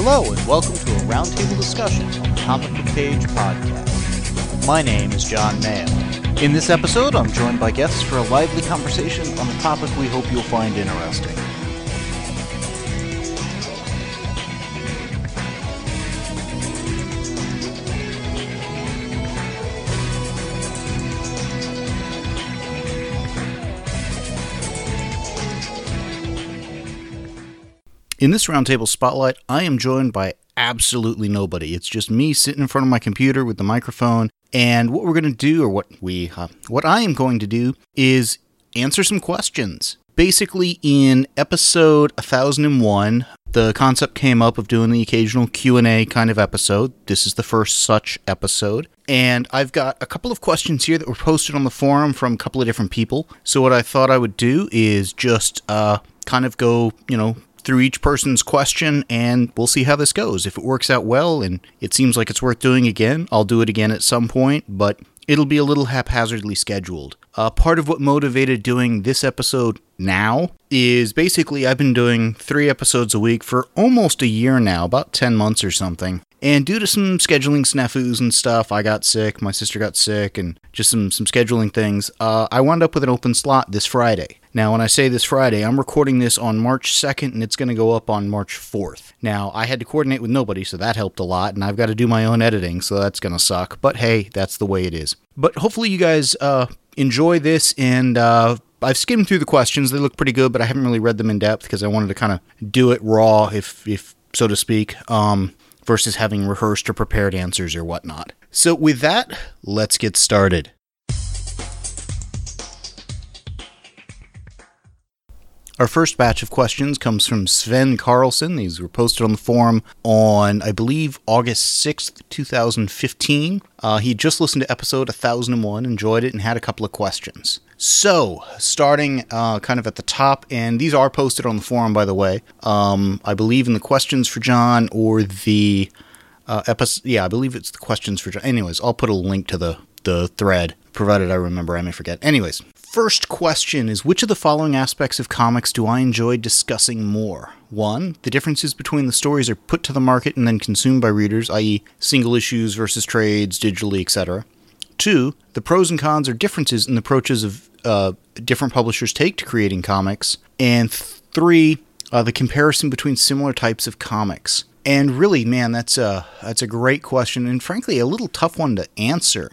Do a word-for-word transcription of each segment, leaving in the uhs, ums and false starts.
Hello and welcome to a roundtable discussion on the Comic Book Page podcast. My name is John Mayo. In this episode, I'm joined by guests for a lively conversation on a topic we hope you'll find interesting. In this roundtable spotlight, I am joined by absolutely nobody. It's just me sitting in front of my computer with the microphone, and what we're going to do, or what we, uh, what I am going to do, is answer some questions. Basically, in episode one thousand one, the concept came up of doing the occasional Q and A kind of episode. This is the first such episode, and I've got a couple of questions here that were posted on the forum from a couple of different people. So what I thought I would do is just uh, kind of go, you know, through each person's question, and we'll see how this goes. If it works out well and it seems like it's worth doing again, I'll do it again at some point, but it'll be a little haphazardly scheduled. Uh, part of what motivated doing this episode now is basically I've been doing three episodes a week for almost a year now, about ten months or something. And due to some scheduling snafus and stuff, I got sick, my sister got sick, and just some, some scheduling things, uh, I wound up with an open slot this Friday. Now, when I say this Friday, I'm recording this on March second, and it's going to go up on March fourth. Now, I had to coordinate with nobody, so that helped a lot, and I've got to do my own editing, so that's going to suck. But hey, that's the way it is. But hopefully you guys uh, enjoy this, and uh, I've skimmed through the questions. They look pretty good, but I haven't really read them in depth because I wanted to kind of do it raw, if, if so to speak, um, versus having rehearsed or prepared answers or whatnot. So with that, let's get started. Our first batch of questions comes from Sven Carlson. These were posted on the forum on, I believe, August sixth, twenty fifteen. Uh, he just listened to episode one thousand one, enjoyed it, and had a couple of questions. So, starting uh, kind of at the top, and these are posted on the forum, by the way. Um, I believe in the questions for John, or the uh, episode. Yeah, I believe it's the questions for John. Anyways, I'll put a link to the, the thread, provided I remember. I may forget. Anyways. First question is, which of the following aspects of comics do I enjoy discussing more? One, the differences between the stories are put to the market and then consumed by readers, that is single issues versus trades, digitally, et cetera. Two, the pros and cons or differences in the approaches of uh, different publishers take to creating comics. And th- three, uh, the comparison between similar types of comics. And really, man, that's a, that's a great question, and frankly, a little tough one to answer.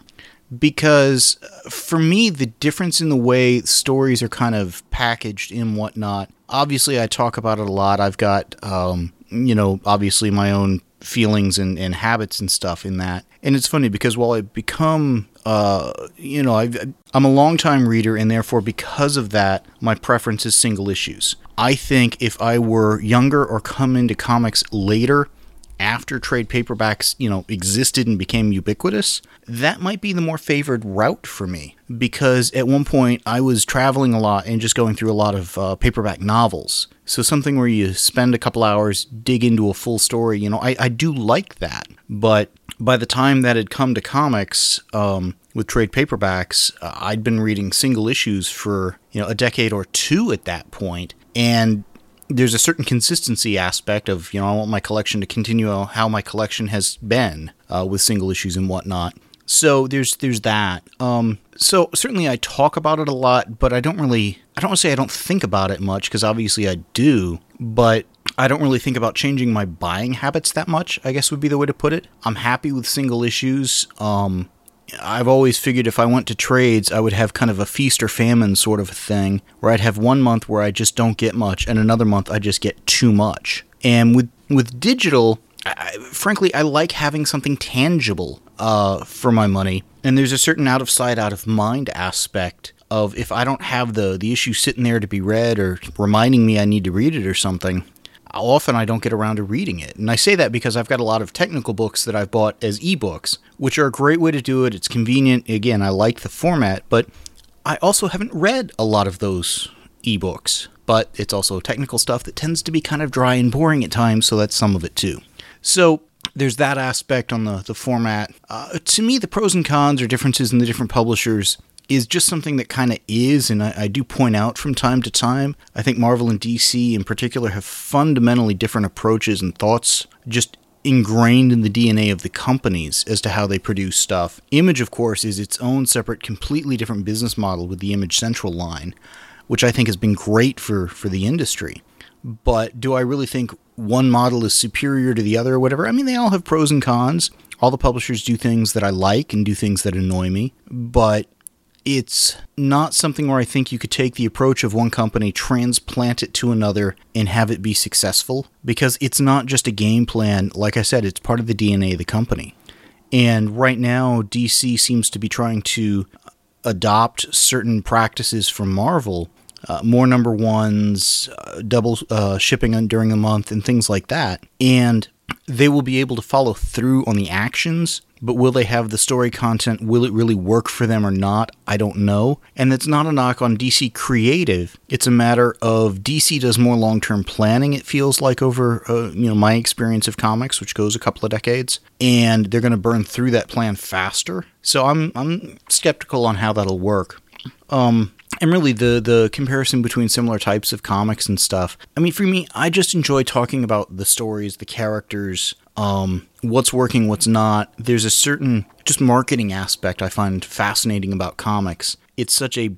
Because for me, the difference in the way stories are kind of packaged and whatnot, obviously I talk about it a lot. I've got, um, you know, obviously my own feelings and, and habits and stuff in that. And it's funny because while I've become, uh, you know, I've, I'm a longtime reader, and therefore because of that, my preference is single issues. I think if I were younger or come into comics later, after trade paperbacks, you know, existed and became ubiquitous, that might be the more favored route for me. Because at one point, I was traveling a lot and just going through a lot of uh, paperback novels. So something where you spend a couple hours, dig into a full story, you know, I, I do like that. But by the time that had come to comics, um, with trade paperbacks, uh, I'd been reading single issues for, you know, a decade or two at that point. And there's a certain consistency aspect of, you know, I want my collection to continue how my collection has been uh, with single issues and whatnot. So there's there's that. Um, so certainly I talk about it a lot, but I don't really, I don't want to say I don't think about it much, because obviously I do, but I don't really think about changing my buying habits that much, I guess would be the way to put it. I'm happy with single issues. Um, I've always figured if I went to trades, I would have kind of a feast or famine sort of a thing, where I'd have one month where I just don't get much, and another month I just get too much. And with with digital, I, frankly, I like having something tangible uh, for my money. And there's a certain out of sight, out of mind aspect of if I don't have the, the issue sitting there to be read or reminding me I need to read it or something, often I don't get around to reading it. And I say that because I've got a lot of technical books that I've bought as ebooks, which are a great way to do it. It's convenient. Again, I like the format, but I also haven't read a lot of those ebooks. But it's also technical stuff that tends to be kind of dry and boring at times, so that's some of it too. So there's that aspect on the, the format. Uh, to me, the pros and cons or differences in the different publishers is just something that kind of is, and I, I do point out from time to time. I think Marvel and D C in particular have fundamentally different approaches and thoughts just ingrained in the D N A of the companies as to how they produce stuff. Image, of course, is its own separate, completely different business model with the Image Central line, which I think has been great for, for the industry. But do I really think one model is superior to the other or whatever? I mean, they all have pros and cons. All the publishers do things that I like and do things that annoy me, but it's not something where I think you could take the approach of one company, transplant it to another, and have it be successful, because it's not just a game plan. Like I said, it's part of the D N A of the company. And right now, D C seems to be trying to adopt certain practices from Marvel, uh, more number ones, uh, double uh, shipping during a month, and things like that. And they will be able to follow through on the actions, but will they have the story content? Will it really work for them or not? I don't know. And it's not a knock on D C Creative. It's a matter of D C does more long-term planning, it feels like, over uh, you know my experience of comics, which goes a couple of decades, and they're going to burn through that plan faster. So I'm I'm skeptical on how that'll work. Um, and really, the, the comparison between similar types of comics and stuff, I mean, for me, I just enjoy talking about the stories, the characters, um, what's working, what's not. There's a certain just marketing aspect I find fascinating about comics. It's such a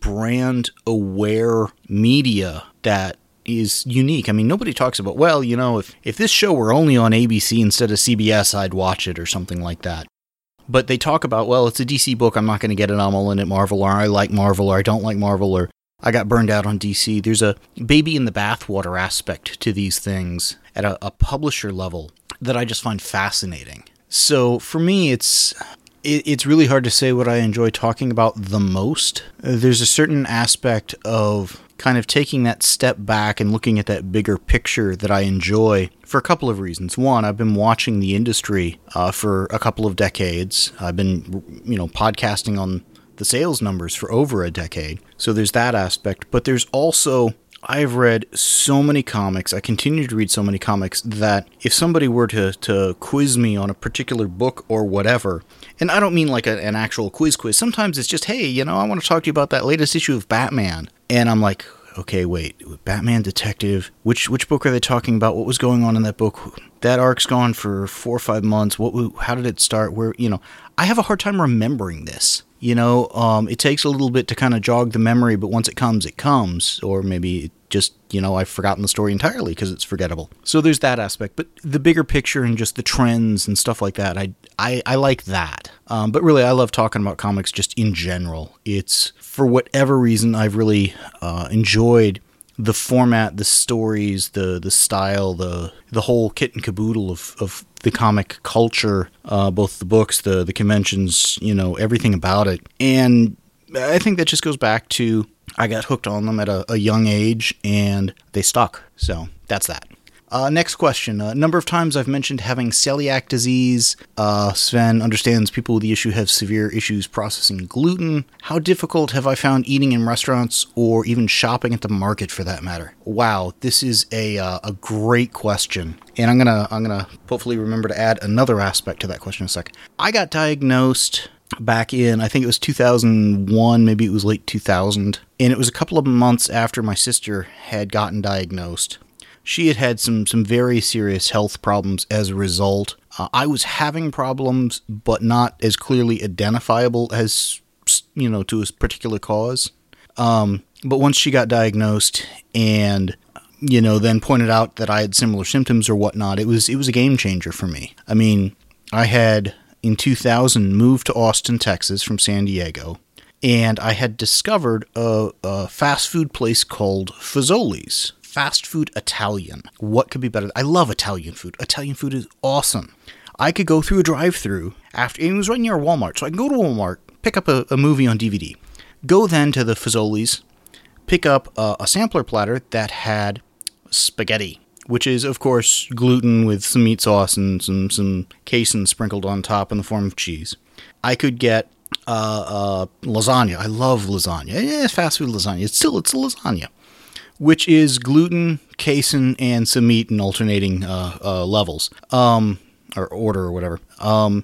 brand-aware media that is unique. I mean, nobody talks about, well, you know, if, if this show were only on A B C instead of C B S, I'd watch it or something like that. But they talk about, well, it's a D C book, I'm not going to get it, I'm all in at Marvel, or I like Marvel, or I don't like Marvel, or I got burned out on D C. There's a baby in the bathwater aspect to these things at a, a publisher level that I just find fascinating. So for me, it's it, it's really hard to say what I enjoy talking about the most. There's a certain aspect of kind of taking that step back and looking at that bigger picture that I enjoy for a couple of reasons. One, I've been watching the industry uh, for a couple of decades. I've been, you know, podcasting on the sales numbers for over a decade. So there's that aspect. But there's also, I've read so many comics, I continue to read so many comics, that if somebody were to, to quiz me on a particular book or whatever, and I don't mean like a, an actual quiz quiz, sometimes it's just, hey, you know, I want to talk to you about that latest issue of Batman. And I'm like, okay, wait, Batman Detective, which which book are they talking about? What was going on in that book? That arc's gone for four or five months. What? How did it start? Where, you know, I have a hard time remembering this. You know, um, it takes a little bit to kind of jog the memory, but once it comes, it comes. Or maybe it just, you know, I've forgotten the story entirely because it's forgettable. So there's that aspect. But the bigger picture and just the trends and stuff like that, I, I, I like that. Um, but really, I love talking about comics just in general. It's, for whatever reason, I've really uh, enjoyed the format, the stories, the the style, the the whole kit and caboodle of, of the comic culture, uh, both the books, the the conventions, you know, everything about it. And I think that just goes back to, I got hooked on them at a, a young age, and they stuck. So that's that. Uh, next question. A number of times I've mentioned having celiac disease. Uh, Sven understands people with the issue have severe issues processing gluten. How difficult have I found eating in restaurants or even shopping at the market for that matter? Wow, this is a uh, a great question. And I'm gonna I'm gonna hopefully remember to add another aspect to that question in a sec. I got diagnosed back in, I think it was two thousand one, maybe it was late two thousand. And it was a couple of months after my sister had gotten diagnosed. She had had some, some very serious health problems as a result. Uh, I was having problems, but not as clearly identifiable as, you know, to a particular cause. Um, but once she got diagnosed and, you know, then pointed out that I had similar symptoms or whatnot, it was it was a game changer for me. I mean, I had, in two thousand, moved to Austin, Texas from San Diego, and I had discovered a, a fast food place called Fazoli's. Fast food Italian. What could be better? I love Italian food. Italian food is awesome. I could go through a drive-thru after, and it was right near Walmart, so I can go to Walmart, pick up a, a movie on D V D, go then to the Fazoli's, pick up a, a sampler platter that had spaghetti, which is, of course, gluten with some meat sauce and some, some casein sprinkled on top in the form of cheese. I could get uh, uh, lasagna. I love lasagna. Yeah, it's fast food lasagna. It's still, it's a lasagna, which is gluten, casein, and some meat in alternating uh, uh, levels, um, or order or whatever. Um,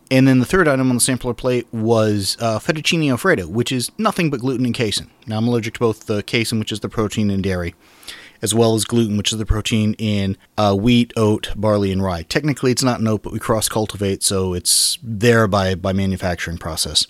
And then the third item on the sampler plate was uh, fettuccine alfredo, which is nothing but gluten and casein. Now, I'm allergic to both the casein, which is the protein in dairy, as well as gluten, which is the protein in uh, wheat, oat, barley, and rye. Technically, it's not an oat, but we cross-cultivate, so it's there by, by manufacturing process.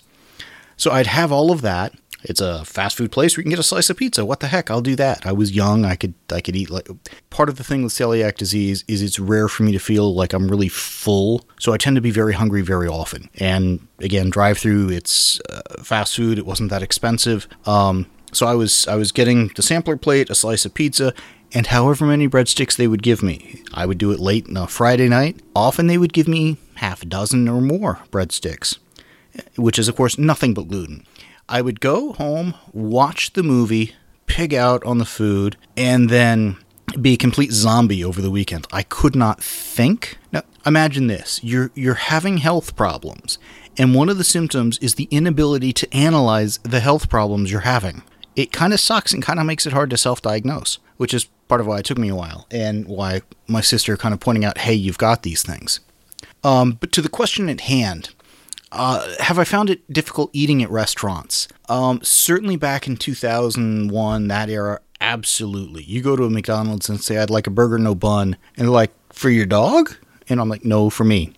So I'd have all of that. It's a fast food place where you can get a slice of pizza. What the heck? I'll do that. I was young. I could I could eat like... Part of the thing with celiac disease is it's rare for me to feel like I'm really full. So I tend to be very hungry very often. And again, drive-through, it's uh, fast food. It wasn't that expensive. Um, so I was I was getting the sampler plate, a slice of pizza, and however many breadsticks they would give me. I would do it late on a Friday night. Often they would give me half a dozen or more breadsticks, which is, of course, nothing but gluten. I would go home, watch the movie, pig out on the food, and then be a complete zombie over the weekend. I could not think. Now, imagine this. You're you're having health problems, and one of the symptoms is the inability to analyze the health problems you're having. It kind of sucks and kind of makes it hard to self-diagnose, which is part of why it took me a while, and why my sister kind of pointing out, hey, you've got these things. Um, but to the question at hand, Uh, have I found it difficult eating at restaurants? Um, certainly back in two thousand one, that era, absolutely. You go to a McDonald's and say, I'd like a burger, no bun. And they're like, for your dog? And I'm like, no, for me.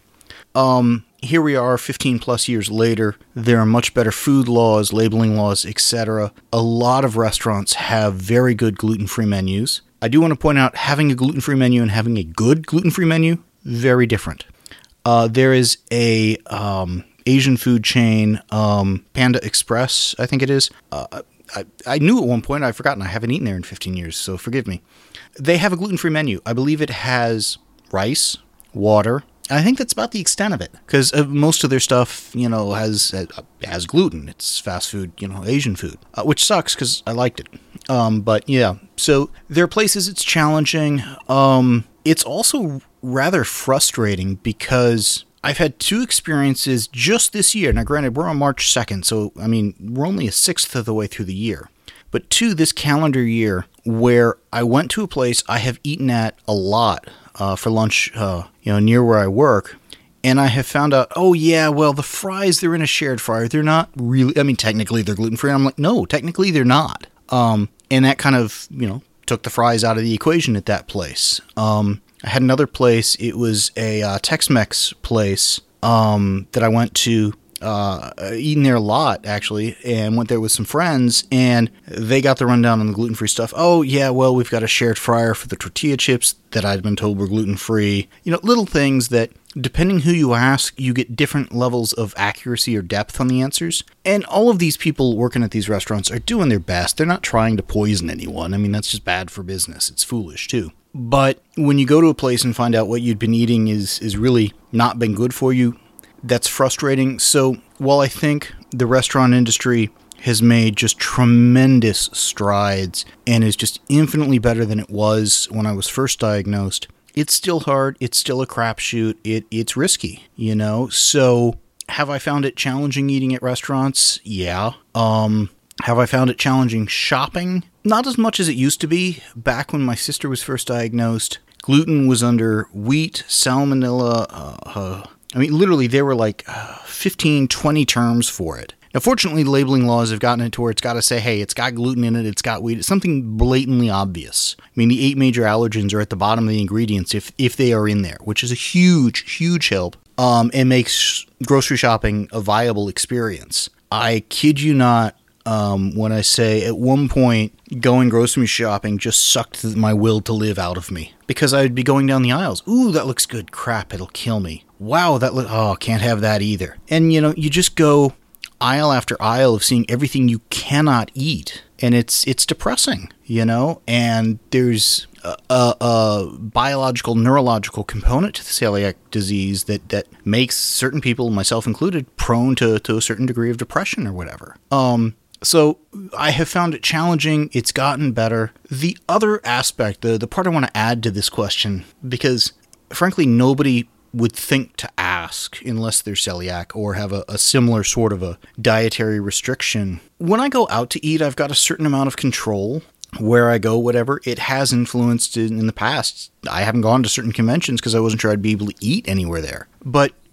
Um, here we are fifteen plus years later. There are much better food laws, labeling laws, et cetera. A lot of restaurants have very good gluten-free menus. I do want to point out, having a gluten-free menu and having a good gluten-free menu, very different. Uh, there is a... Um, Asian food chain, um, Panda Express, I think it is. Uh, I, I knew at one point, I've forgotten, I haven't eaten there in fifteen years, so forgive me. They have a gluten-free menu. I believe it has rice, water, and I think that's about the extent of it, because uh, most of their stuff, you know, has uh, has gluten. It's fast food, you know, Asian food, uh, which sucks, because I liked it. Um, but yeah, so there are places it's challenging. Um, it's also rather frustrating, because I've had two experiences just this year. Now, granted, we're on March second, so, I mean, we're only a sixth of the way through the year. But two this calendar year where I went to a place I have eaten at a lot uh, for lunch, uh, you know, near where I work, and I have found out, oh, yeah, well, the fries, they're in a shared fryer. They're not really, I mean, technically they're gluten-free. And I'm like, no, technically they're not. Um, and that kind of, you know, took the fries out of the equation at that place. Um... I had another place. It was a uh, Tex-Mex place um, that I went to, uh, eating there a lot, actually, and went there with some friends, and they got the rundown on the gluten-free stuff. Oh, yeah, well, we've got a shared fryer for the tortilla chips that I'd been told were gluten-free. You know, little things that, depending who you ask, you get different levels of accuracy or depth on the answers. And all of these people working at these restaurants are doing their best. They're not trying to poison anyone. I mean, that's just bad for business. It's foolish, too. But when you go to a place and find out what you'd been eating is, is really not been good for you, that's frustrating. So while I think the restaurant industry has made just tremendous strides and is just infinitely better than it was when I was first diagnosed, it's still hard. It's still a crapshoot. It, it's risky, you know? So have I found it challenging eating at restaurants? Yeah. Um... Have I found it challenging shopping? Not as much as it used to be. Back when my sister was first diagnosed, gluten was under wheat, salmonella. Uh, uh, I mean, literally, there were like uh, fifteen, twenty terms for it. Now, fortunately, labeling laws have gotten it to where it's got to say, hey, it's got gluten in it, it's got wheat. It's something blatantly obvious. I mean, the eight major allergens are at the bottom of the ingredients if, if they are in there, which is a huge, huge help um, and makes grocery shopping a viable experience. I kid you not. Um, when I say at one point going grocery shopping just sucked my will to live out of me because I'd be going down the aisles. Ooh, that looks good. Crap, it'll kill me. Wow, that look. Oh, can't have that either. And you know, you just go aisle after aisle of seeing everything you cannot eat, and it's it's depressing, you know. And there's a, a, a biological, neurological component to the celiac disease that that makes certain people, myself included, prone to to a certain degree of depression or whatever. Um. So I have found it challenging. It's gotten better. The other aspect, the, the part I want to add to this question, because frankly, nobody would think to ask unless they're celiac or have a, a similar sort of a dietary restriction. When I go out to eat, I've got a certain amount of control. Where I go, whatever, it has influenced in, in the past. I haven't gone to certain conventions because I wasn't sure I'd be able to eat anywhere there. But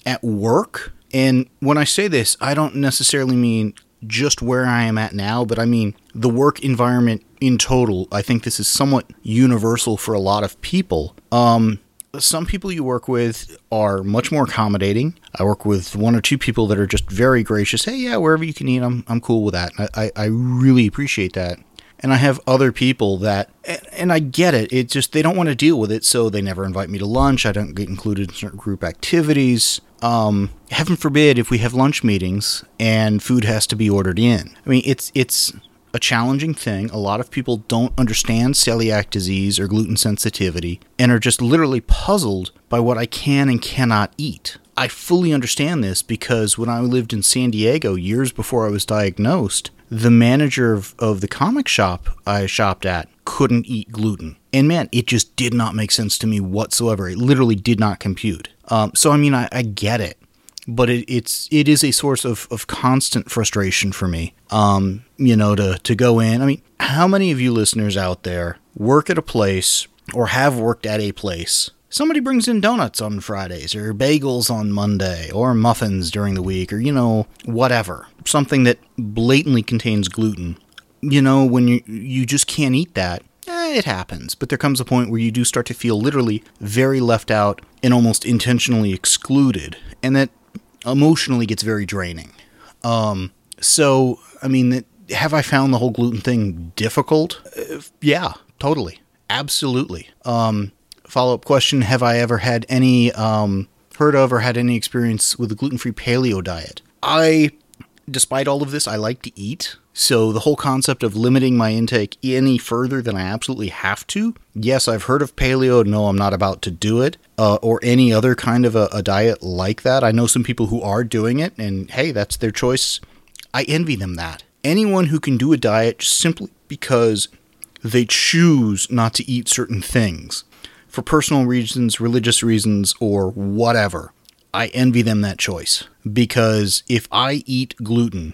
at work, and when I say this, I don't necessarily mean just where I am at now, but I mean the work environment in total. I think this is somewhat universal for a lot of people. Um, some people you work with are much more accommodating. I work with one or two people that are just very gracious. Hey, yeah, wherever you can eat, I'm I'm cool with that. I, I, I really appreciate that. And I have other people that, and I get it, it just, they don't want to deal with it, so they never invite me to lunch. I don't get included in certain group activities. Um, heaven forbid if we have lunch meetings and food has to be ordered in. I mean, it's it's a challenging thing. A lot of people don't understand celiac disease or gluten sensitivity and are just literally puzzled by what I can and cannot eat. I fully understand this because when I lived in San Diego years before I was diagnosed, the manager of, of the comic shop I shopped at couldn't eat gluten. And man, it just did not make sense to me whatsoever. It literally did not compute. Um, so, I mean, I, I get it. But it, it's it is a source of, of constant frustration for me, um, you know, to, to go in. I mean, how many of you listeners out there work at a place or have worked at a place? Somebody brings in donuts on Fridays or bagels on Monday or muffins during the week or, you know, whatever. Something that blatantly contains gluten. You know, when you you just can't eat that, eh, it happens. But there comes a point where you do start to feel literally very left out and almost intentionally excluded. And that emotionally gets very draining. Um, so, I mean, have I found the whole gluten thing difficult? Uh, yeah, totally. Absolutely. Um, follow-up question, have I ever had any, um, heard of or had any experience with the gluten-free paleo diet? I, despite all of this, I like to eat. So the whole concept of limiting my intake any further than I absolutely have to, yes, I've heard of paleo. No, I'm not about to do it. Uh, or any other kind of a, a diet like that. I know some people who are doing it, and hey, that's their choice. I envy them that. Anyone who can do a diet just simply because they choose not to eat certain things for personal reasons, religious reasons, or whatever, I envy them that choice. Because if I eat gluten,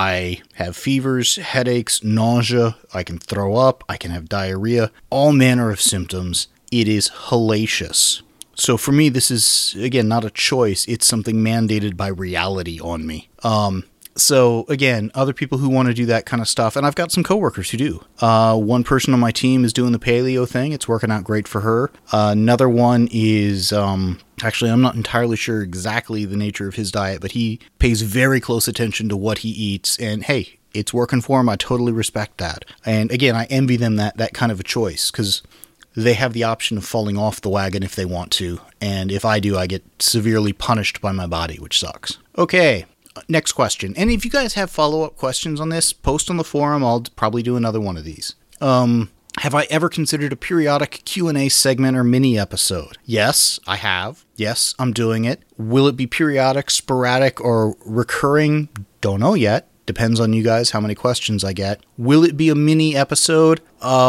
I have fevers, headaches, nausea, I can throw up, I can have diarrhea, all manner of symptoms. It is hellacious. So for me, this is, again, not a choice. It's something mandated by reality on me. Um, so, again, other people who want to do that kind of stuff, and I've got some coworkers who do. Uh, one person on my team is doing the paleo thing. It's working out great for her. Uh, another one is, um, actually, I'm not entirely sure exactly the nature of his diet, but he pays very close attention to what he eats. And, hey, it's working for him. I totally respect that. And, again, I envy them that, that kind of a choice, because they have the option of falling off the wagon if they want to, and if I do, I get severely punished by my body, which sucks. Okay, next question. And if you guys have follow-up questions on this, post on the forum. I'll probably do another one of these. Um, have I ever considered a periodic Q and A segment or mini-episode? Yes, I have. Yes, I'm doing it. Will it be periodic, sporadic, or recurring? Don't know yet. Depends on you guys, how many questions I get. Will it be a mini episode?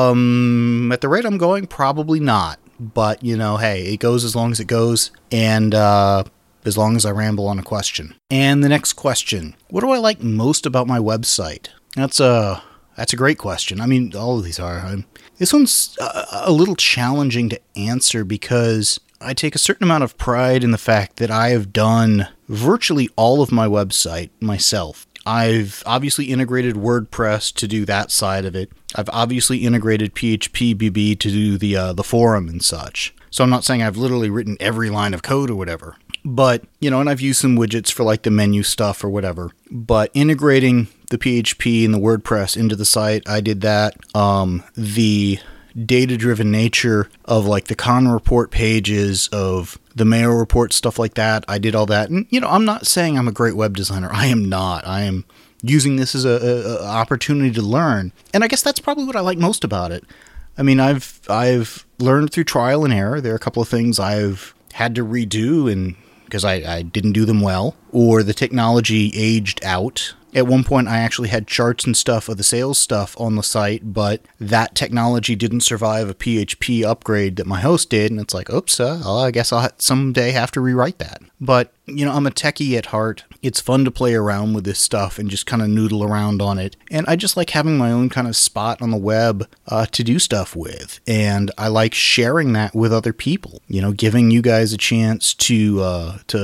Um, at the rate I'm going, probably not. But, you know, hey, it goes as long as it goes, and uh, as long as I ramble on a question. And the next question, what do I like most about my website? That's a, that's a great question. I mean, all of these are. I'm, this one's a, a little challenging to answer because I take a certain amount of pride in the fact that I have done virtually all of my website myself. I've obviously integrated WordPress to do that side of it. I've obviously integrated P H P B B to do the uh, the forum and such. So I'm not saying I've literally written every line of code or whatever. But, you know, and I've used some widgets for like the menu stuff or whatever. But integrating the P H P and the WordPress into the site, I did that. Um, the data-driven nature of like the con report pages, of the mail report, stuff like that, I did all that. And, you know, I'm not saying I'm a great web designer. I am not. I am using this as a, a, a opportunity to learn. And I guess that's probably what I like most about it. I mean, I've I've learned through trial and error. There are a couple of things I've had to redo and because I, I didn't do them well, or the technology aged out. At one point, I actually had charts and stuff of the sales stuff on the site, but that technology didn't survive a P H P upgrade that my host did, and it's like, oops, uh, well, I guess I'll someday have to rewrite that. But, you know, I'm a techie at heart. It's fun to play around with this stuff and just kind of noodle around on it. And I just like having my own kind of spot on the web uh, to do stuff with. And I like sharing that with other people, you know, giving you guys a chance to uh, to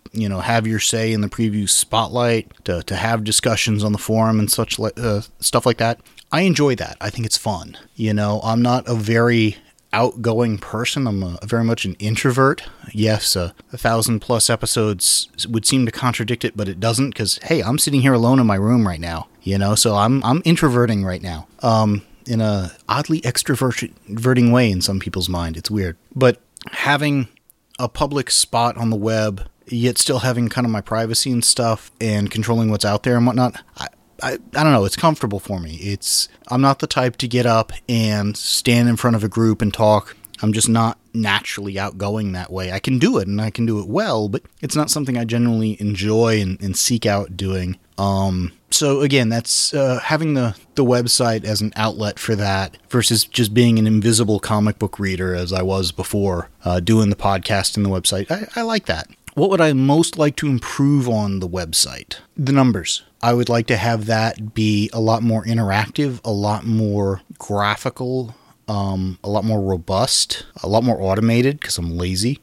you know, have your say in the preview spotlight, to, to have discussions on the forum and such like uh, stuff like that. I enjoy that. I think it's fun. You know, I'm not a very outgoing person. I'm a, very much an introvert. Yes, uh, a thousand plus episodes would seem to contradict it, but it doesn't, because, hey, I'm sitting here alone in my room right now, you know, so I'm I'm introverting right now, um, in a oddly extroverting way in some people's mind. It's weird. But having a public spot on the web, yet still having kind of my privacy and stuff and controlling what's out there and whatnot, I, I, I don't know, it's comfortable for me. It's I'm not the type to get up and stand in front of a group and talk. I'm just not naturally outgoing that way. I can do it, and I can do it well, but it's not something I generally enjoy and, and seek out doing. Um, so again, that's uh, having the, the website as an outlet for that versus just being an invisible comic book reader as I was before, uh, doing the podcast and the website. I, I like that. What would I most like to improve on the website? The numbers. I would like to have that be a lot more interactive, a lot more graphical, um, a lot more robust, a lot more automated, because I'm lazy.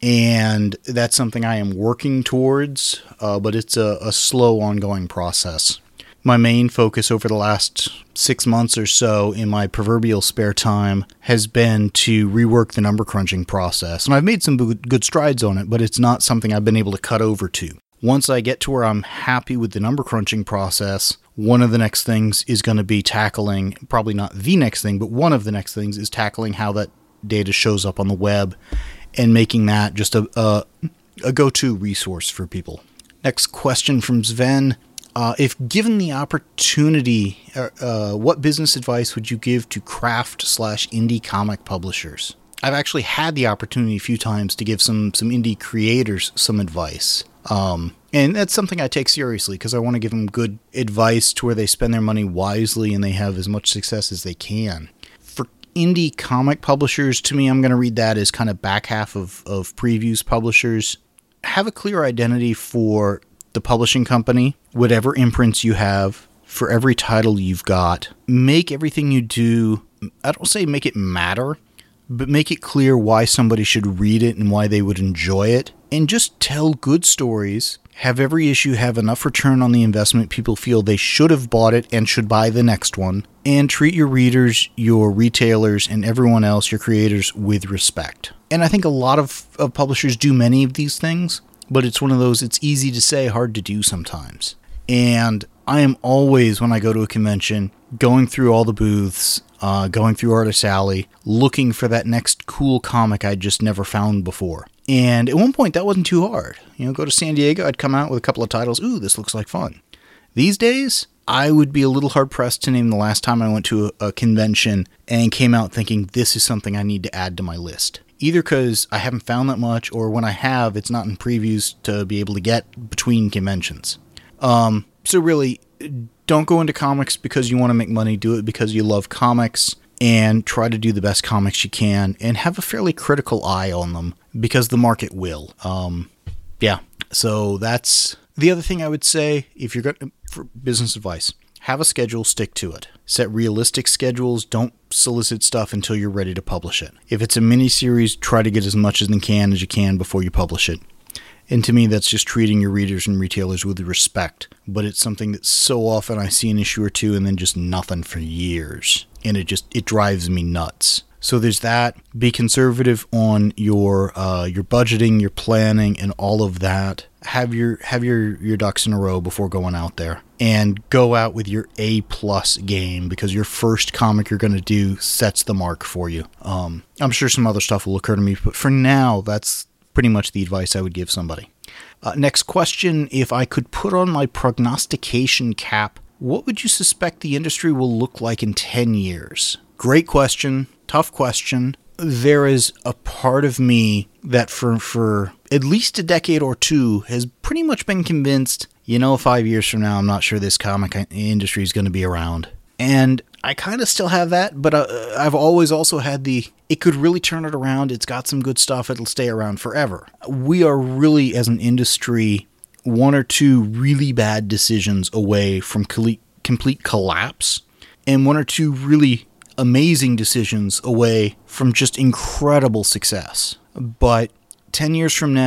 And that's something I am working towards, uh, but it's a, a slow ongoing process. My main focus over the last six months or so in my proverbial spare time has been to rework the number crunching process. And I've made some good strides on it, but it's not something I've been able to cut over to. Once I get to where I'm happy with the number crunching process, one of the next things is going to be tackling, probably not the next thing, but one of the next things is tackling how that data shows up on the web and making that just a, a, a go-to resource for people. Next question from Sven. Uh, if given the opportunity, uh, uh, what business advice would you give to craft slash indie comic publishers? I've actually had the opportunity a few times to give some, some indie creators some advice. Um, and that's something I take seriously because I want to give them good advice to where they spend their money wisely and they have as much success as they can. For indie comic publishers, to me, I'm going to read that as kind of back half of, of previews publishers. Have a clear identity for the publishing company, whatever imprints you have, for every title you've got. Make everything you do, I don't say make it matter, but make it clear why somebody should read it and why they would enjoy it. And just tell good stories. Have every issue have enough return on the investment people feel they should have bought it and should buy the next one. And treat your readers, your retailers, and everyone else, your creators, with respect. And I think a lot of, of publishers do many of these things, but it's one of those, it's easy to say, hard to do sometimes. And I am always, when I go to a convention, going through all the booths, uh, going through Artist Alley, looking for that next cool comic I just never found before. And at one point, that wasn't too hard. You know, go to San Diego, I'd come out with a couple of titles. Ooh, this looks like fun. These days, I would be a little hard-pressed to name the last time I went to a, a convention and came out thinking, this is something I need to add to my list. Either because I haven't found that much, or when I have, it's not in previews to be able to get between conventions. Um, so really, don't go into comics because you want to make money. Do it because you love comics, and try to do the best comics you can, and have a fairly critical eye on them, because the market will. Um, yeah, so that's the other thing I would say. If you're going for business advice, have a schedule, stick to it. Set realistic schedules. Don't solicit stuff until you're ready to publish it. If it's a mini-series, try to get as much as you can as you can before you publish it. And to me, that's just treating your readers and retailers with respect. But it's something that so often I see an issue or two and then just nothing for years. And it just, it drives me nuts. So there's that. Be conservative on your uh, your budgeting, your planning, and all of that. Have your have your, your ducks in a row before going out there. And go out with your A-plus game, because your first comic you're going to do sets the mark for you. Um, I'm sure some other stuff will occur to me, but for now, that's pretty much the advice I would give somebody. Uh, next question. If I could put on my prognostication cap, what would you suspect the industry will look like in ten years? Great question. Tough question. There is a part of me that for, for at least a decade or two has pretty much been convinced, you know, five years from now, I'm not sure this comic industry is going to be around. And I kind of still have that, but uh, I've always also had the, it could really turn it around. It's got some good stuff. It'll stay around forever. We are really, as an industry, one or two really bad decisions away from complete, complete collapse, and one or two really amazing decisions away from just incredible success. But ten years from now,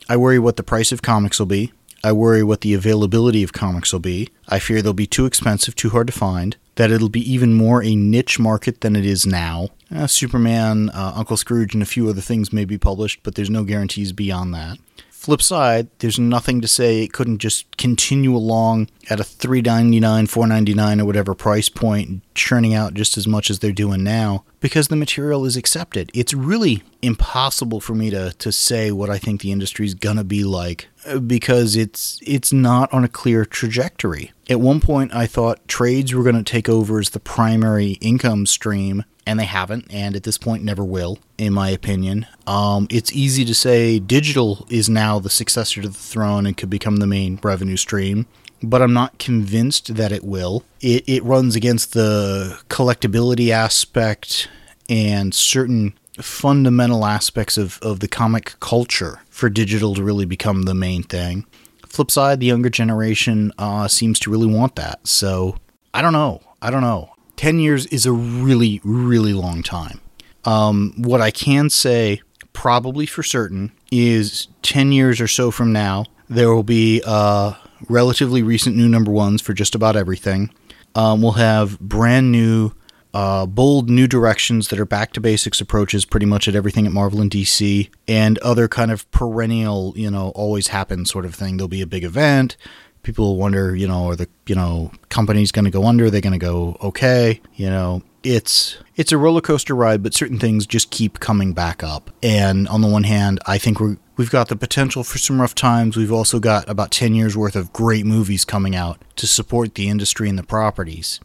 I worry what the price of comics will be. I worry what the availability of comics will be. I fear they'll be too expensive, too hard to find, that it'll be even more a niche market than it is now. Uh, Superman, uh, Uncle Scrooge, and a few other things may be published, but there's no guarantees beyond that. Flip side, there's nothing to say it couldn't just continue along at a three ninety-nine, four ninety-nine, or whatever price point, churning out just as much as they're doing now, because the material is accepted. It's really impossible for me to, to say what I think the industry's gonna be like, because it's it's not on a clear trajectory. At one point, I thought trades were going to take over as the primary income stream, and they haven't, and at this point never will, in my opinion. Um, it's easy to say digital is now the successor to the throne and could become the main revenue stream, but I'm not convinced that it will. It, it runs against the collectability aspect and certain fundamental aspects of, of the comic culture for digital to really become the main thing. Flip side, the younger generation uh, seems to really want that. So, I don't know. I don't know. Ten years is a really, really long time. Um, what I can say, probably for certain, is ten years or so from now, there will be uh, relatively recent new number ones for just about everything. Um, we'll have brand new, uh, bold new directions that are back to basics approaches pretty much at everything at Marvel and D C, and other kind of perennial, you know, always happen sort of thing. There'll be a big event. People will wonder, you know, are the, you know, company's going to go under? Are they going to go okay? You know, it's it's a roller coaster ride, but certain things just keep coming back up. And on the one hand, I think we're, we've got the potential for some rough times. We've also got about ten years worth of great movies coming out to support the industry and the properties.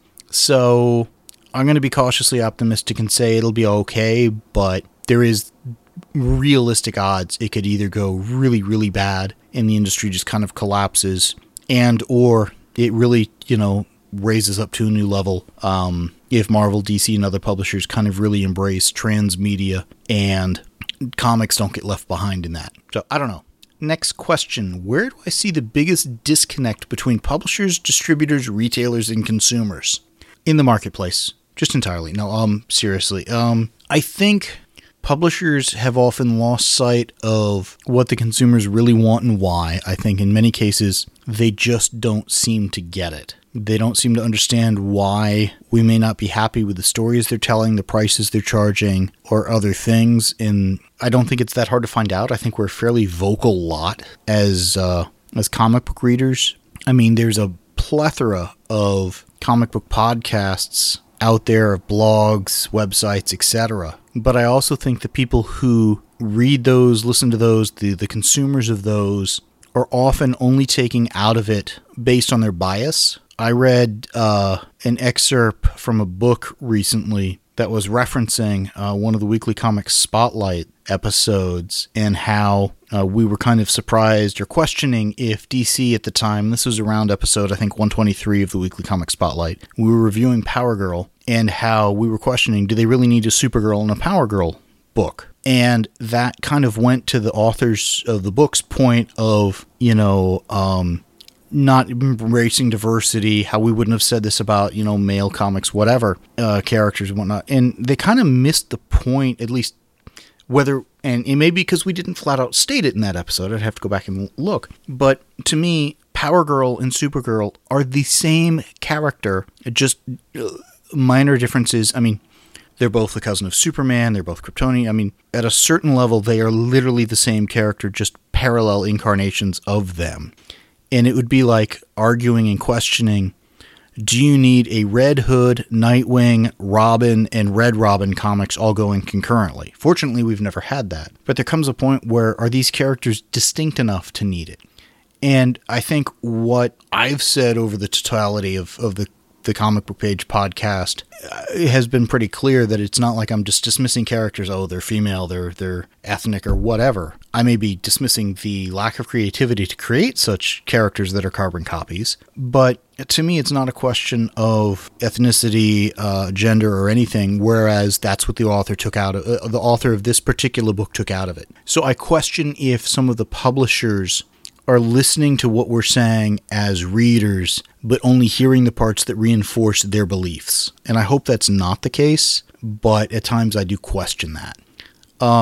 So I'm going to be cautiously optimistic and say it'll be okay, but there is realistic odds it could either go really, really bad and the industry just kind of collapses, and or it really, you know, raises up to a new level um, if Marvel, D C, and other publishers kind of really embrace transmedia and comics don't get left behind in that. So, I don't know. Next question. Where do I see the biggest disconnect between publishers, distributors, retailers, and consumers? In the marketplace. Just entirely. No, um, seriously. Um, I think publishers have often lost sight of what the consumers really want and why. I think in many cases, they just don't seem to get it. They don't seem to understand why we may not be happy with the stories they're telling, the prices they're charging, or other things. And I don't think it's that hard to find out. I think we're a fairly vocal lot as uh, as comic book readers. I mean, there's a plethora of comic book podcasts out there, of blogs, websites, et cetera. But I also think the people who read those, listen to those, the, the consumers of those, are often only taking out of it based on their bias. I read uh, an excerpt from a book recently that was referencing uh, one of the Weekly Comics Spotlight episodes and how uh, we were kind of surprised or questioning if D C at the time, this was around episode, I think, one twenty-three of the Weekly Comics Spotlight, we were reviewing Power Girl and how we were questioning, do they really need a Supergirl and a Power Girl book? And that kind of went to the authors of the book's point of, you know, um, not embracing diversity, how we wouldn't have said this about, you know, male comics, whatever, uh, characters and whatnot. And they kind of missed the point, at least whether, and it may be because we didn't flat out state it in that episode. I'd have to go back and look. But to me, Power Girl and Supergirl are the same character, just uh, minor differences. I mean, they're both the cousin of Superman. They're both Kryptonian. I mean, at a certain level, they are literally the same character, just parallel incarnations of them. And it would be like arguing and questioning, do you need a Red Hood, Nightwing, Robin, and Red Robin comics all going concurrently? Fortunately, we've never had that. But there comes a point where, are these characters distinct enough to need it? And I think what I've said over the totality of, of the the Comic Book Page podcast, it has been pretty clear that it's not like I'm just dismissing characters, oh, they're female, they're they're ethnic, or whatever. I may be dismissing the lack of creativity to create such characters that are carbon copies, but to me, it's not a question of ethnicity, uh, gender, or anything, whereas that's what the author took out of, uh, the author of this particular book took out of it. So I question if some of the publishers are listening to what we're saying as readers, but only hearing the parts that reinforce their beliefs. And I hope that's not the case, but at times I do question that. Um,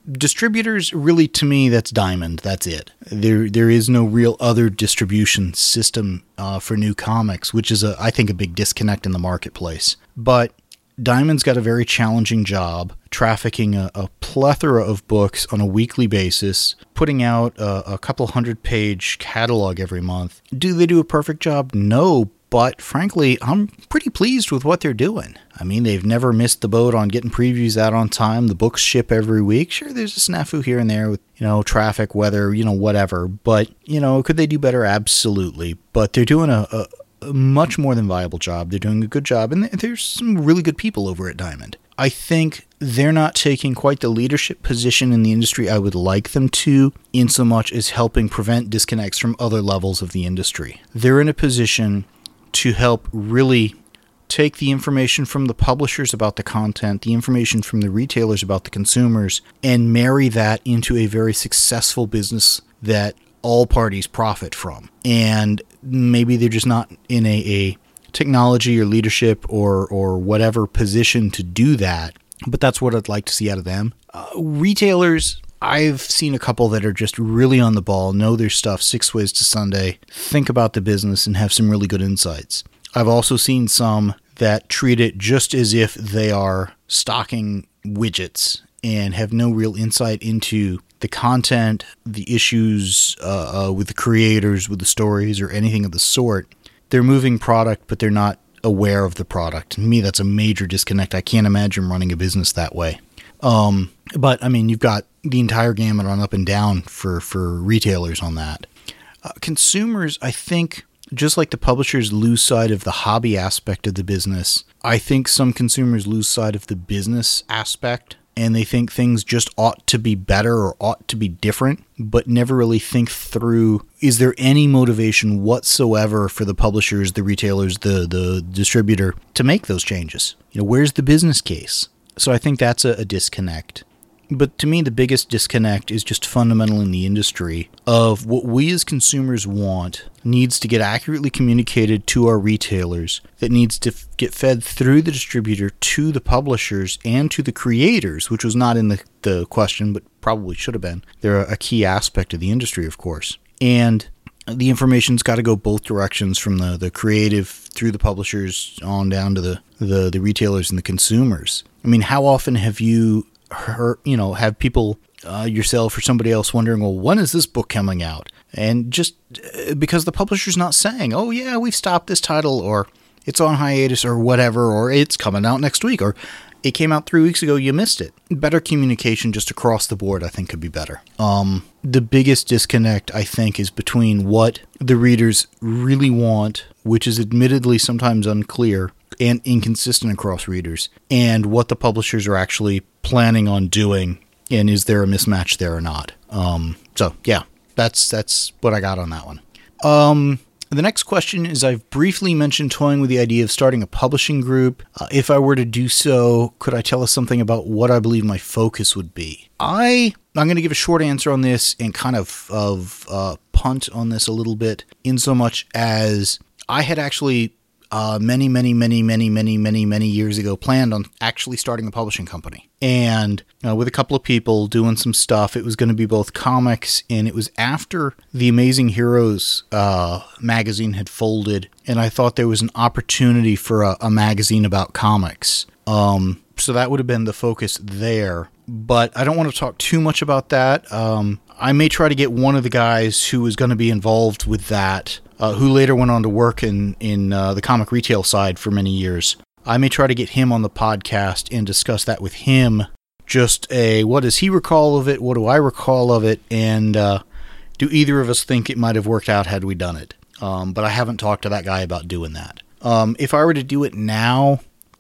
distributors, really, to me, that's Diamond. That's it. There, there is no real other distribution system uh, for new comics, which is, a, I think, a big disconnect in the marketplace. But Diamond's got a very challenging job, trafficking a, a plethora of books on a weekly basis, putting out a, a couple hundred page catalog every month. Do they do a perfect job? No, but frankly, I'm pretty pleased with what they're doing. I mean, they've never missed the boat on getting previews out on time. The books ship every week. Sure, there's a snafu here and there with, you know, traffic, weather, you know, whatever. But, you know, could they do better? Absolutely. But they're doing a, a much more than viable job. They're doing a good job, and there's some really good people over at Diamond. I think they're not taking quite the leadership position in the industry I would like them to, in so much as helping prevent disconnects from other levels of the industry. They're in a position to help really take the information from the publishers about the content, the information from the retailers about the consumers, and marry that into a very successful business that all parties profit from. And maybe they're just not in a, a technology or leadership or or whatever position to do that, but that's what I'd like to see out of them. Uh, retailers, I've seen a couple that are just really on the ball, know their stuff six ways to Sunday, think about the business, and have some really good insights. I've also seen some that treat it just as if they are stocking widgets and have no real insight into the content, the issues uh, uh, with the creators, with the stories, or anything of the sort. They're moving product, but they're not aware of the product. To me, that's a major disconnect. I can't imagine running a business that way. Um, but, I mean, you've got the entire gamut on up and down for, for retailers on that. Uh, consumers, I think, just like the publishers lose sight of the hobby aspect of the business, I think some consumers lose sight of the business aspect, and they think things just ought to be better or ought to be different, but never really think through, is there any motivation whatsoever for the publishers, the retailers, the, the distributor to make those changes? You know, where's the business case? So I think that's a, a disconnect. But to me, the biggest disconnect is just fundamental in the industry of what we as consumers want needs to get accurately communicated to our retailers, that needs to f- get fed through the distributor to the publishers and to the creators, which was not in the, the question, but probably should have been. They're a key aspect of the industry, of course. And the information's got to go both directions, from the, the creative through the publishers on down to the, the, the retailers and the consumers. I mean, how often have you heard, you know, have people, uh, yourself or somebody else wondering, well, when is this book coming out? And just uh, because the publisher's not saying, oh yeah, we've stopped this title, or it's on hiatus, or whatever, or it's coming out next week, or it came out three weeks ago, you missed it. Better communication just across the board, I think, could be better. Um, the biggest disconnect, I think, is between what the readers really want, which is admittedly sometimes unclear and inconsistent across readers, and what the publishers are actually planning on doing, and is there a mismatch there or not. Um, so, yeah, that's that's what I got on that one. Um, the next question is, I've briefly mentioned toying with the idea of starting a publishing group. Uh, if I were to do so, could I tell us something about what I believe my focus would be? I, I'm going to give a short answer on this and kind of, of uh, punt on this a little bit, in so much as I had actually Uh, many, many, many, many, many, many, many years ago, planned on actually starting a publishing company. And uh, with a couple of people doing some stuff, it was going to be both comics, and it was after the Amazing Heroes uh, magazine had folded, and I thought there was an opportunity for a, a magazine about comics. Um, so that would have been the focus there. But I don't want to talk too much about that. Um, I may try to get one of the guys who was going to be involved with that, Uh, who later went on to work in, in uh, the comic retail side for many years. I may try to get him on the podcast and discuss that with him. Just a, what does he recall of it? What do I recall of it? And uh, do either of us think it might have worked out had we done it? Um, but I haven't talked to that guy about doing that. Um, if I were to do it now,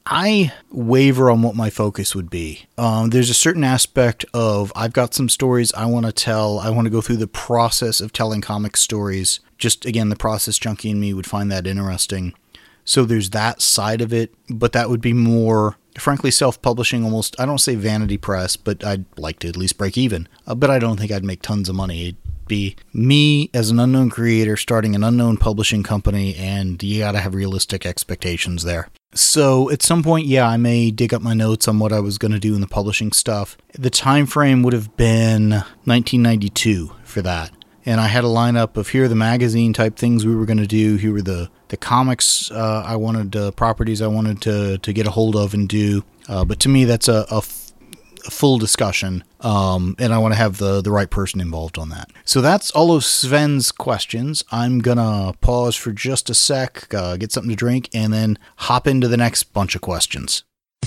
I waver on what my focus would be. Um, there's a certain aspect of, I've got some stories I want to tell. I want to go through the process of telling comic stories. Just, again, the process junkie in me would find that interesting. So there's that side of it, but that would be more, frankly, self-publishing, almost, I don't say vanity press, but I'd like to at least break even. Uh, but I don't think I'd make tons of money. be me as an unknown creator starting an unknown publishing company, and you gotta have realistic expectations there. So at some point, yeah, I may dig up my notes on what I was going to do in the publishing stuff. The time frame would have been nineteen ninety-two for that. And I had a lineup of here are the magazine type things we were going to do. Here were the, the comics uh, I wanted, uh, properties I wanted to, to get a hold of and do. Uh, but to me, that's a, a, f- a full discussion. Um, and I want to have the, the right person involved on that. So that's all of Sven's questions. I'm going to pause for just a sec, uh, get something to drink, and then hop into the next bunch of questions.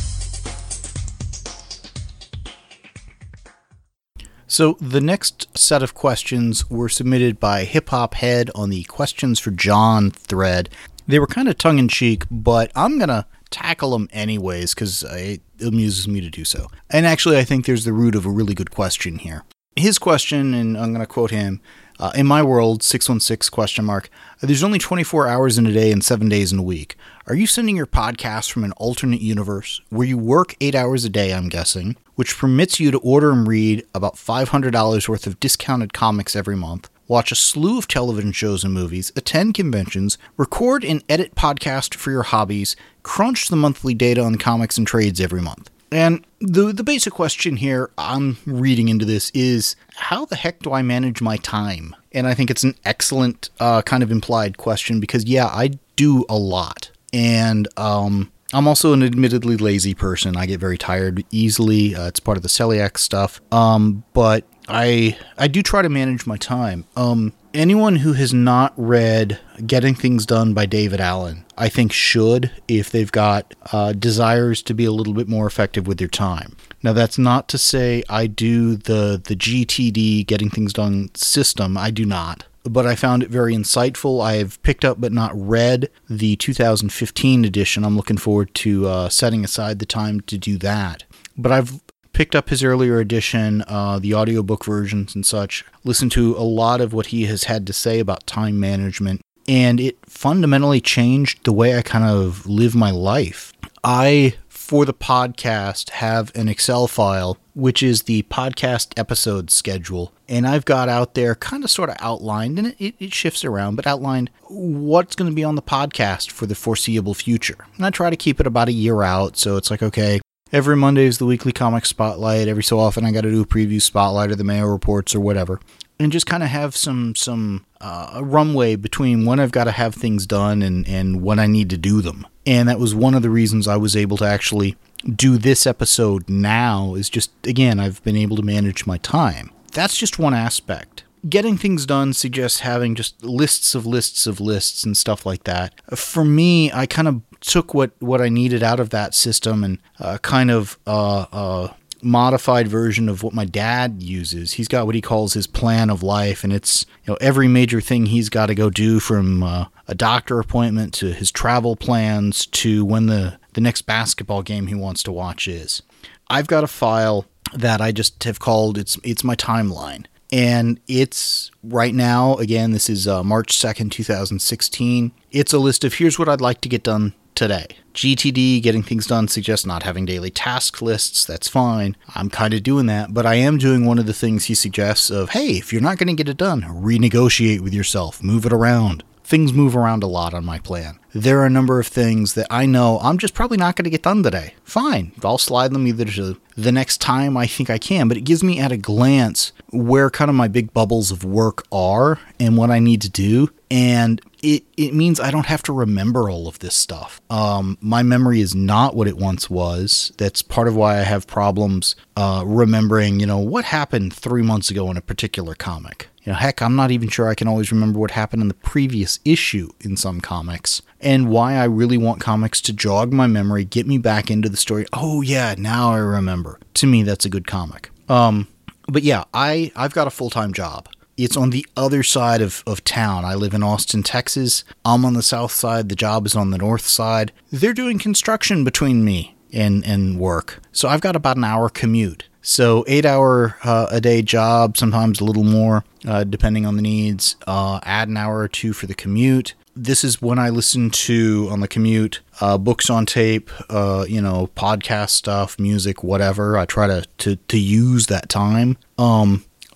So the next set of questions were submitted by Hip Hop Head on the Questions for John thread. They were kind of tongue-in-cheek, but I'm going to tackle them anyways because it amuses me to do so. And actually, I think there's the root of a really good question here. His question, and I'm going to quote him, uh, in my world, six one six question mark, there's only twenty-four hours in a day and seven days in a week. Are you sending your podcast from an alternate universe where you work eight hours a day, I'm guessing, which permits you to order and read about five hundred dollars worth of discounted comics every month, watch a slew of television shows and movies, attend conventions, record and edit podcasts for your hobbies, crunch the monthly data on comics and trades every month? And the the basic question here I'm reading into this is, how the heck do I manage my time? And I think it's an excellent uh, kind of implied question because, yeah, I do a lot. And um, I'm also an admittedly lazy person. I get very tired easily. Uh, it's part of the celiac stuff. Um, but I I do try to manage my time. Um, anyone who has not read Getting Things Done by David Allen, I think should, if they've got uh, desires to be a little bit more effective with their time. Now, that's not to say I do the, the G T D, Getting Things Done system. I do not. But I found it very insightful. I have picked up but not read the two thousand fifteen edition. I'm looking forward to uh, setting aside the time to do that. But I've picked up his earlier edition, uh, the audiobook versions and such, listened to a lot of what he has had to say about time management, and it fundamentally changed the way I kind of live my life. I, for the podcast, have an Excel file, which is the podcast episode schedule, and I've got out there kind of sort of outlined, and it, it shifts around, but outlined what's going to be on the podcast for the foreseeable future. And I try to keep it about a year out, so it's like, okay, every Monday is the weekly comic spotlight. Every so often I got to do a preview spotlight or the mail reports or whatever. And just kind of have some some uh, runway between when I've got to have things done and, and when I need to do them. And that was one of the reasons I was able to actually do this episode now is just, again, I've been able to manage my time. That's just one aspect. Getting things done suggests having just lists of lists of lists and stuff like that. For me, I kind of took what, what I needed out of that system and uh, kind of uh, uh, modified version of what my dad uses. He's got what he calls his plan of life, and it's, you know, every major thing he's got to go do, from uh, a doctor appointment to his travel plans to when the, the next basketball game he wants to watch is. I've got a file that I just have called, it's it's my timeline. And it's right now, again, this is uh, March second, twenty sixteen. It's a list of here's what I'd like to get done today. G T D, Getting Things Done, suggests not having daily task lists. That's fine. I'm kind of doing that, but I am doing one of the things he suggests of, hey, if you're not going to get it done, renegotiate with yourself, move it around. Things move around a lot on my plan. There are a number of things that I know I'm just probably not going to get done today. Fine. I'll slide them either to the next time I think I can, but it gives me at a glance where kind of my big bubbles of work are and what I need to do. And it, it means I don't have to remember all of this stuff. Um, my memory is not what it once was. That's part of why I have problems uh, remembering, you know, what happened three months ago in a particular comic. You know, heck, I'm not even sure I can always remember what happened in the previous issue in some comics, and why I really want comics to jog my memory, get me back into the story. Oh yeah, now I remember. To me, that's a good comic. Um, but yeah, I, I've got a full-time job. It's on the other side of, of town. I live in Austin, Texas. I'm on the south side. The job is on the north side. They're doing construction between me and, and work. So I've got about an hour commute. So eight hour uh, a day job, sometimes a little more, uh, depending on the needs. Uh, add an hour or two for the commute. This is when I listen to, on the commute, uh, books on tape, uh, you know, podcast stuff, music, whatever. I try to, to, to use that time. Um,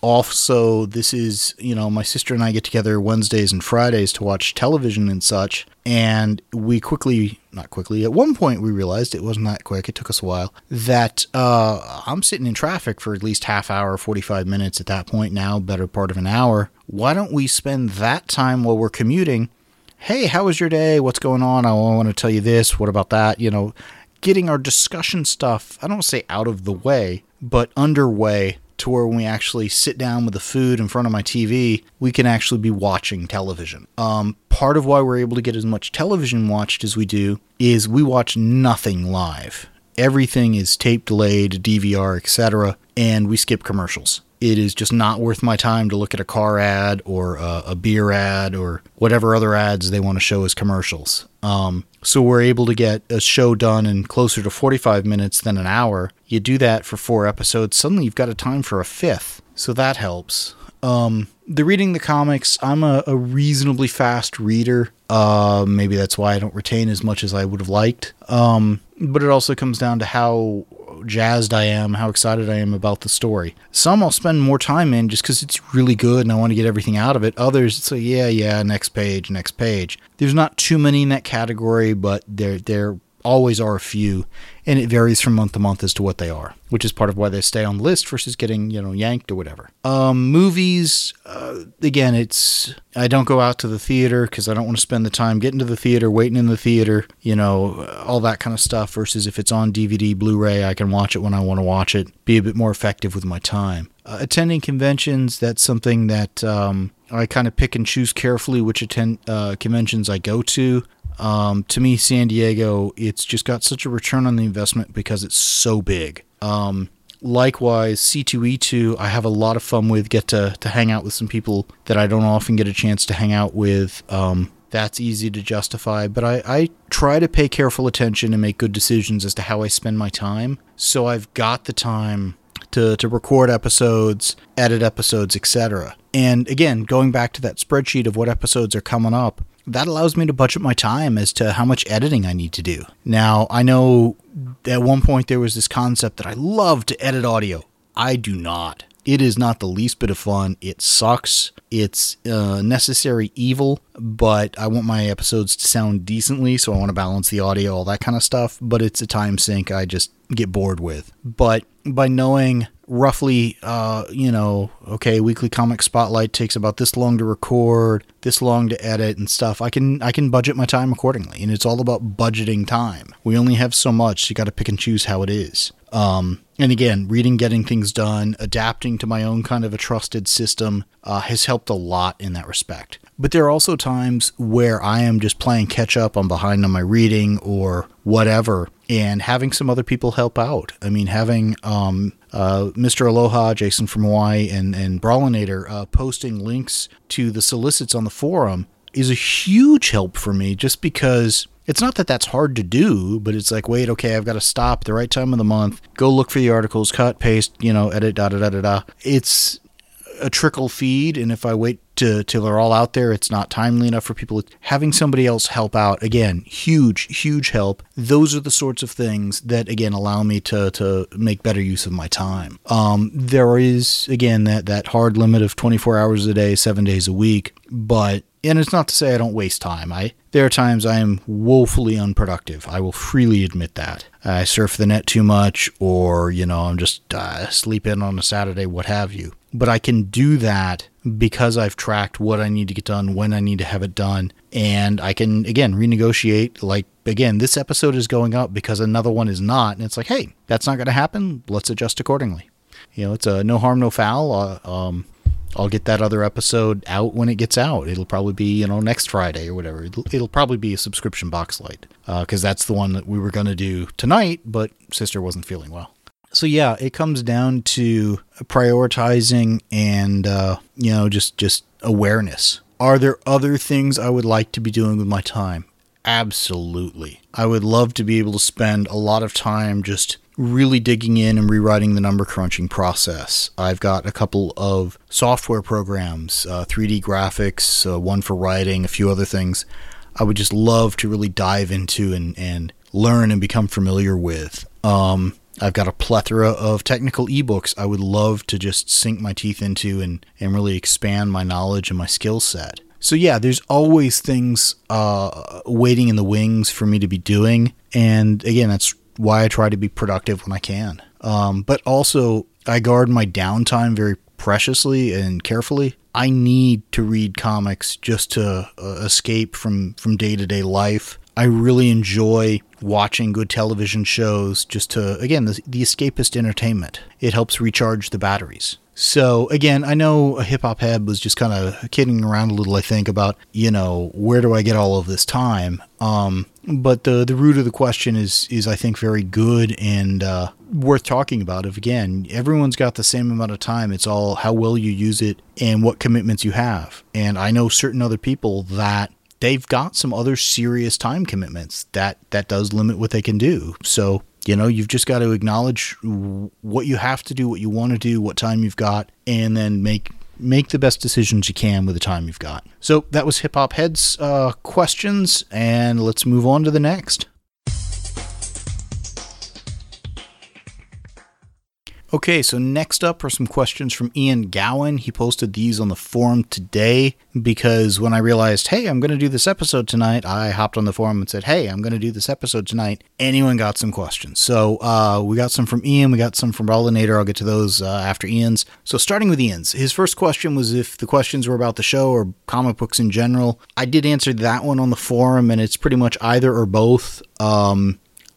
Also, this is, you know, my sister and I get together Wednesdays and Fridays to watch television and such, and we quickly, not quickly, at one point we realized, it wasn't that quick, it took us a while, that uh, I'm sitting in traffic for at least half hour, forty-five minutes at that point now, better part of an hour. Why don't we spend that time while we're commuting? Hey, how was your day? What's going on? I want to tell you this. What about that? You know, getting our discussion stuff, I don't want to say out of the way, but underway, to where when we actually sit down with the food in front of my T V, we can actually be watching television. Um, part of why we're able to get as much television watched as we do is we watch nothing live. Everything is tape delayed, D V R, et cetera, and we skip commercials. It is just not worth my time to look at a car ad or a, a beer ad or whatever other ads they want to show as commercials. Um, so we're able to get a show done in closer to forty-five minutes than an hour. You do that for four episodes, suddenly you've got a time for a fifth. So that helps. Um, the reading the comics, I'm a, a reasonably fast reader. Uh, maybe that's why I don't retain as much as I would have liked. Um, but it also comes down to how jazzed I am, how excited I am about the story. Some I'll spend more time in just because it's really good and I want to get everything out of it. Others, it's like, yeah, yeah, next page, next page. There's not too many in that category, but there there always are a few, and it varies from month to month as to what they are, which is part of why they stay on the list versus getting, you know, yanked or whatever. Um, movies, uh, again, it's, I don't go out to the theater because I don't want to spend the time getting to the theater, waiting in the theater, you know, all that kind of stuff, versus if it's on D V D, Blu-ray, I can watch it when I want to watch it, be a bit more effective with my time. Uh, attending conventions, that's something that um, I kind of pick and choose carefully which attend uh, conventions I go to. Um, to me, San Diego, it's just got such a return on the investment because it's so big. Um, likewise, C two E two, I have a lot of fun with, get to, to hang out with some people that I don't often get a chance to hang out with. Um, that's easy to justify, but I, I try to pay careful attention and make good decisions as to how I spend my time. So I've got the time to, to record episodes, edit episodes, et cetera. And again, going back to that spreadsheet of what episodes are coming up, that allows me to budget my time as to how much editing I need to do. Now, I know at one point there was this concept that I love to edit audio. I do not. It is not the least bit of fun. It sucks. It's uh, necessary evil, but I want my episodes to sound decently, so I want to balance the audio, all that kind of stuff, but it's a time sink I just get bored with. But by knowing roughly, uh, you know, okay, Weekly Comic Spotlight takes about this long to record, this long to edit and stuff, I can I can budget my time accordingly, and it's all about budgeting time. We only have so much, so you got to pick and choose how it is. Um, and again, reading, getting things done, adapting to my own kind of a trusted system uh, has helped a lot in that respect. But there are also times where I am just playing catch up, I'm behind on my reading or whatever, and having some other people help out. I mean, having um, uh, Mister Aloha, Jason from Hawaii, and, and Brawlinator uh, posting links to the solicits on the forum is a huge help for me, just because it's not that that's hard to do, but it's like, wait, okay, I've got to stop at the right time of the month, go look for the articles, cut, paste, you know, edit, da da da da da. It's a trickle feed, and if I wait to, till they're all out there, it's not timely enough for people. Having somebody else help out, again, huge, huge help. Those are the sorts of things that, again, allow me to to make better use of my time. Um, there is, again, that, that hard limit of twenty-four hours a day, seven days a week, but, and it's not to say I don't waste time. I There are times I am woefully unproductive. I will freely admit that. I surf the net too much, or, you know, I'm just uh, sleeping on a Saturday, what have you. But I can do that because I've tracked what I need to get done, when I need to have it done, and I can, again, renegotiate. Like, again, this episode is going up because another one is not, and it's like, hey, that's not going to happen. Let's adjust accordingly. You know, it's a no harm, no foul. Uh, um, I'll get that other episode out when it gets out. It'll probably be, you know, next Friday or whatever. It'll, it'll probably be a subscription box light, because uh, that's the one that we were going to do tonight, but sister wasn't feeling well. So yeah, it comes down to prioritizing and, uh, you know, just, just awareness. Are there other things I would like to be doing with my time? Absolutely. I would love to be able to spend a lot of time just really digging in and rewriting the number crunching process. I've got a couple of software programs, uh, three D graphics, uh, one for writing, a few other things I would just love to really dive into and, and learn and become familiar with. Um, I've got a plethora of technical ebooks I would love to just sink my teeth into and, and really expand my knowledge and my skill set. So yeah, there's always things uh, waiting in the wings for me to be doing. And again, that's why I try to be productive when I can. Um, but also, I guard my downtime very preciously and carefully. I need to read comics just to uh, escape from, from day-to-day life. I really enjoy watching good television shows just to, again, the, the escapist entertainment. It helps recharge the batteries. So, again, I know a Hip Hop Head was just kind of kidding around a little, I think, about, you know, where do I get all of this time? Um, but the the root of the question is, is I think, very good and uh, worth talking about. If, again, everyone's got the same amount of time. It's all how well you use it and what commitments you have. And I know certain other people that they've got some other serious time commitments that that does limit what they can do. So, you know, you've just got to acknowledge what you have to do, what you want to do, what time you've got, and then make make the best decisions you can with the time you've got. So that was Hip Hop Head's uh, questions, and let's move on to the next. Okay, so next up are some questions from Ian Gowan. He posted these on the forum today because when I realized, hey, I'm going to do this episode tonight, I hopped on the forum and said, hey, I'm going to do this episode tonight. Anyone got some questions? So uh, we got some from Ian, we got some from Rollinator. I'll get to those uh, after Ian's. So starting with Ian's, his first question was if the questions were about the show or comic books in general. I did answer that one on the forum, and it's pretty much either or both. Um...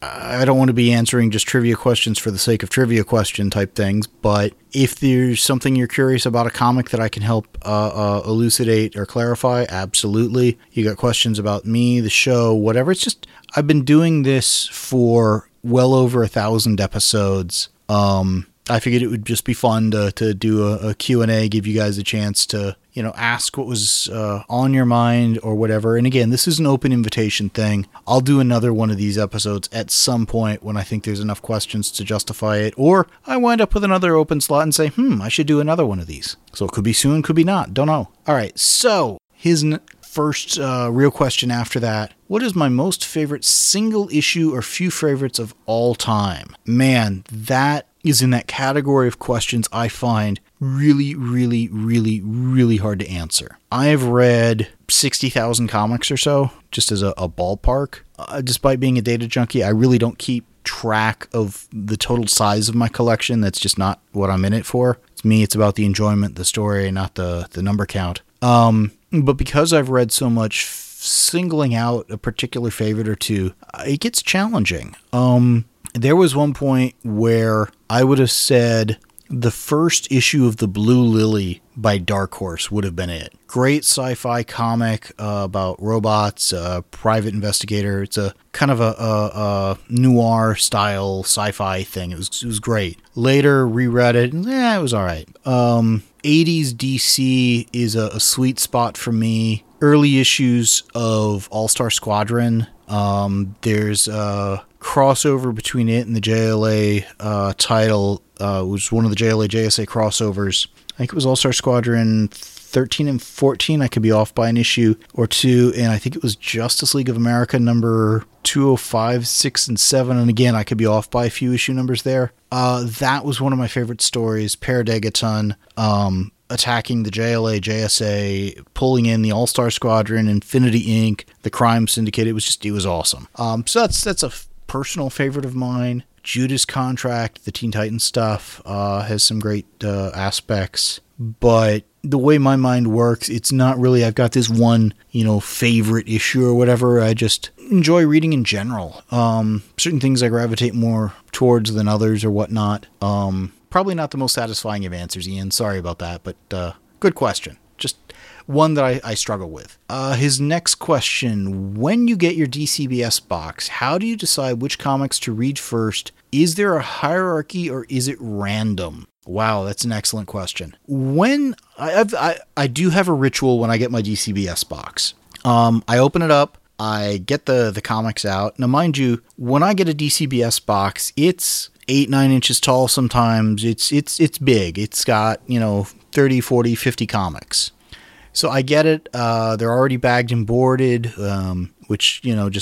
I don't want to be answering just trivia questions for the sake of trivia question type things, but if there's something you're curious about a comic that I can help uh, uh, elucidate or clarify, absolutely. You got questions about me, the show, whatever. It's just, I've been doing this for well over a thousand episodes. Um, I figured it would just be fun to, to do a, a Q and A, give you guys a chance to, you know, ask what was uh, on your mind or whatever. And again, this is an open invitation thing. I'll do another one of these episodes at some point when I think there's enough questions to justify it. Or I wind up with another open slot and say, hmm, I should do another one of these. So it could be soon, could be not. Don't know. All right. So his n- first uh, real question after that. What is my most favorite single issue or few favorites of all time? Man, that is in that category of questions I find really, really, really, really hard to answer. I've read sixty thousand comics or so, just as a, a ballpark. Uh, despite being a data junkie, I really don't keep track of the total size of my collection. That's just not what I'm in it for. It's me, it's about the enjoyment, the story, not the, the number count. Um, but because I've read so much, singling out a particular favorite or two, it gets challenging. Um... There was one point where I would have said the first issue of The Blue Lily by Dark Horse would have been it. Great sci-fi comic uh, about robots, uh, private investigator. It's a kind of a, a, a noir style sci-fi thing. It was it was great. Later reread it, and yeah, it was all right. Um, eighties D C is a, a sweet spot for me. Early issues of All-Star Squadron. Um, there's a crossover between it and the J L A uh, title, uh, which was one of the J L A J S A crossovers. I think it was All-Star Squadron thirteen and fourteen. I could be off by an issue or two. And I think it was Justice League of America number two oh five, six, and seven. And again, I could be off by a few issue numbers there. Uh, that was one of my favorite stories. Paradegaton, um, attacking the J L A, J S A, pulling in the All-Star Squadron, Infinity Incorporated, the Crime Syndicate. It was just, it was awesome. Um, so that's, that's a f- personal favorite of mine. Judas Contract, the Teen Titans stuff, uh, has some great uh, aspects, but the way my mind works, it's not really, I've got this one, you know, favorite issue or whatever. I just enjoy reading in general. Um, certain things I gravitate more towards than others or whatnot. Um, probably not the most satisfying of answers, Ian. Sorry about that, but uh, good question. Just one that I, I struggle with. Uh, his next question, when you get your D C B S box, how do you decide which comics to read first? Is there a hierarchy or is it random? Wow, that's an excellent question. When I have, I, I do have a ritual when I get my D C B S box. Um, I open it up, I get the, the comics out. Now, mind you, when I get a D C B S box, it's eight, nine inches tall sometimes. It's, it's, it's big. It's got, you know, thirty, forty, fifty comics. So I get it. Uh, they're already bagged and boarded, um, which, you know, just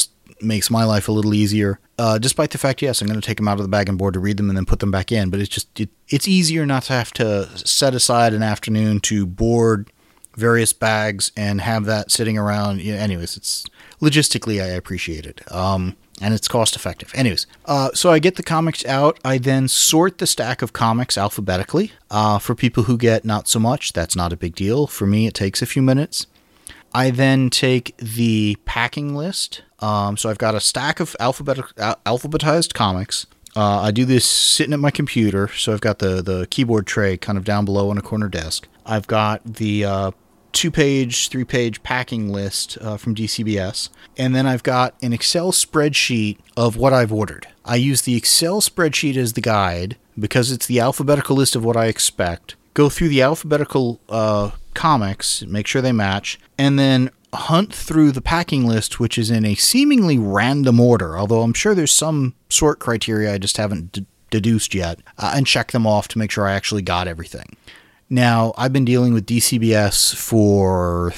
makes my life a little easier. Uh, despite the fact, yes, I'm going to take them out of the bag and board to read them and then put them back in. But it's just, it, it's easier not to have to set aside an afternoon to board various bags and have that sitting around. You know, anyways, it's logistically, I appreciate it. Um, and it's cost effective. Anyways, uh, so I get the comics out. I then sort the stack of comics alphabetically. Uh, for people who get not so much, that's not a big deal. For me, it takes a few minutes. I then take the packing list. Um, so I've got a stack of alphabet al- alphabetized comics. Uh, I do this sitting at my computer. So I've got the, the keyboard tray kind of down below on a corner desk. I've got the uh, two-page, three-page packing list uh, from D C B S. And then I've got an Excel spreadsheet of what I've ordered. I use the Excel spreadsheet as the guide because it's the alphabetical list of what I expect. Go through the alphabetical uh, comics, make sure they match, and then hunt through the packing list, which is in a seemingly random order, although I'm sure there's some sort criteria I just haven't d- deduced yet, uh, and check them off to make sure I actually got everything. Now, I've been dealing with D C B S for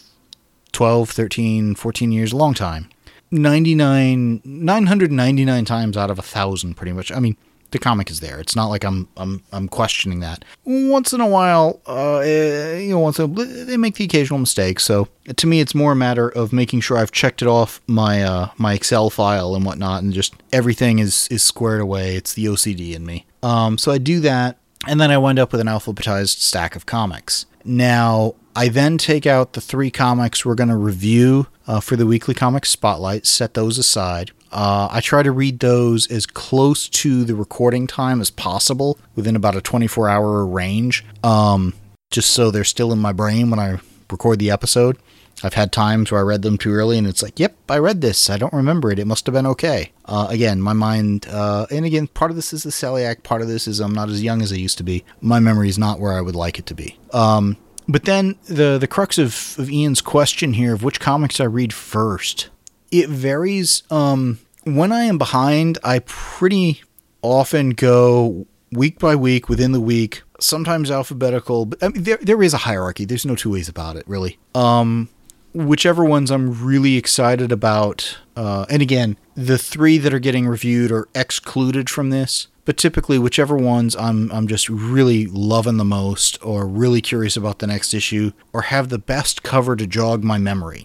twelve, thirteen, fourteen years, a long time. ninety-nine, nine hundred ninety-nine times out of a thousand, pretty much. I mean, the comic is there. It's not like I'm I'm I'm questioning that. Once in a while, uh, you know, once in a, they make the occasional mistake. So to me, it's more a matter of making sure I've checked it off my uh, my Excel file and whatnot, and just everything is is squared away. It's the O C D in me. Um, so I do that, and then I wind up with an alphabetized stack of comics. Now, I then take out the three comics we're going to review uh, for the weekly comic spotlight, set those aside. Uh, I try to read those as close to the recording time as possible, within about a twenty-four hour range, um, just so they're still in my brain when I record the episode. I've had times where I read them too early and it's like, yep, I read this. I don't remember it. It must have been okay. Uh, again, my mind, uh, and again, part of this is the celiac, part of this is I'm not as young as I used to be. My memory is not where I would like it to be. Um, but then the, the crux of, of Ian's question here of which comics I read first. It varies. Um, when I am behind, I pretty often go week by week, within the week, sometimes alphabetical. But I mean, there there is a hierarchy. There's no two ways about it, really. Um, whichever ones I'm really excited about. Uh, and again, the three that are getting reviewed are excluded from this. But typically, whichever ones I'm I'm just really loving the most, or really curious about the next issue, or have the best cover to jog my memory.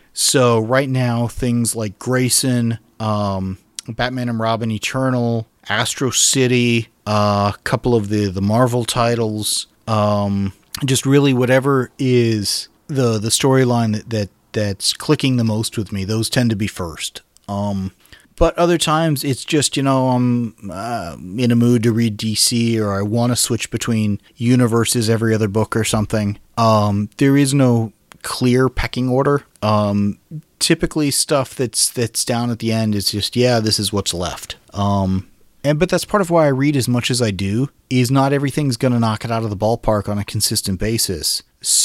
So right now, things like Grayson, um, Batman and Robin Eternal, Astro City, a uh, couple of the, the Marvel titles, um, just really whatever is the the storyline that, that that's clicking the most with me, those tend to be first. Um, but other times it's just, you know, I'm uh, in a mood to read D C, or I want to switch between universes every other book or something. Um, there is no clear pecking order. Um, typically stuff that's that's down at the end is just, yeah, this is what's left. Um, and but that's part of why I read as much as I do, is not everything's going to knock it out of the ballpark on a consistent basis.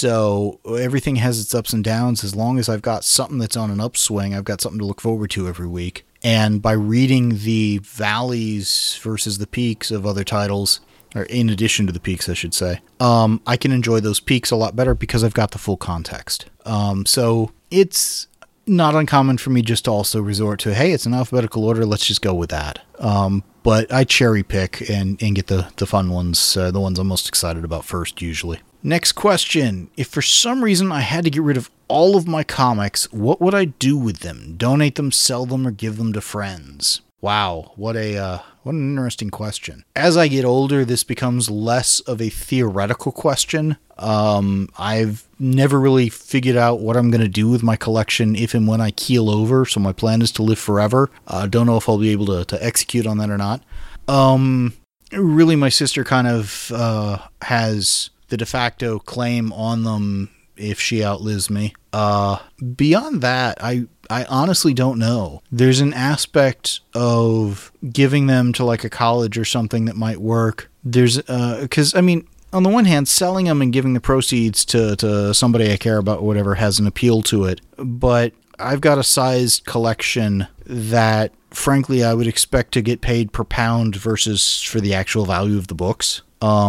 So everything has its ups and downs. As long as I've got something that's on an upswing, I've got something to look forward to every week. And by reading the valleys versus the peaks of other titles, or in addition to the peaks, I should say, um, I can enjoy those peaks a lot better because I've got the full context. Um, so it's not uncommon for me just to also resort to, hey, it's an alphabetical order, let's just go with that. Um, but I cherry pick and, and get the, the fun ones, uh, the ones I'm most excited about first, usually. Next question. If for some reason I had to get rid of all of my comics, what would I do with them? Donate them, sell them, or give them to friends? Wow, what a uh, what an interesting question. As I get older, this becomes less of a theoretical question. Um, I've never really figured out what I'm going to do with my collection if and when I keel over, so my plan is to live forever. I uh, don't know if I'll be able to, to execute on that or not. Um, really, my sister kind of uh, has the de facto claim on them if she outlives me. Uh, beyond that, I... I honestly don't know. There's an aspect of giving them to like a college or something that might work. There's, uh, because I mean, on the one hand, selling them and giving the proceeds to, to somebody I care about or whatever has an appeal to it. But I've got a sized collection that, frankly, I would expect to get paid per pound versus for the actual value of the books. Um,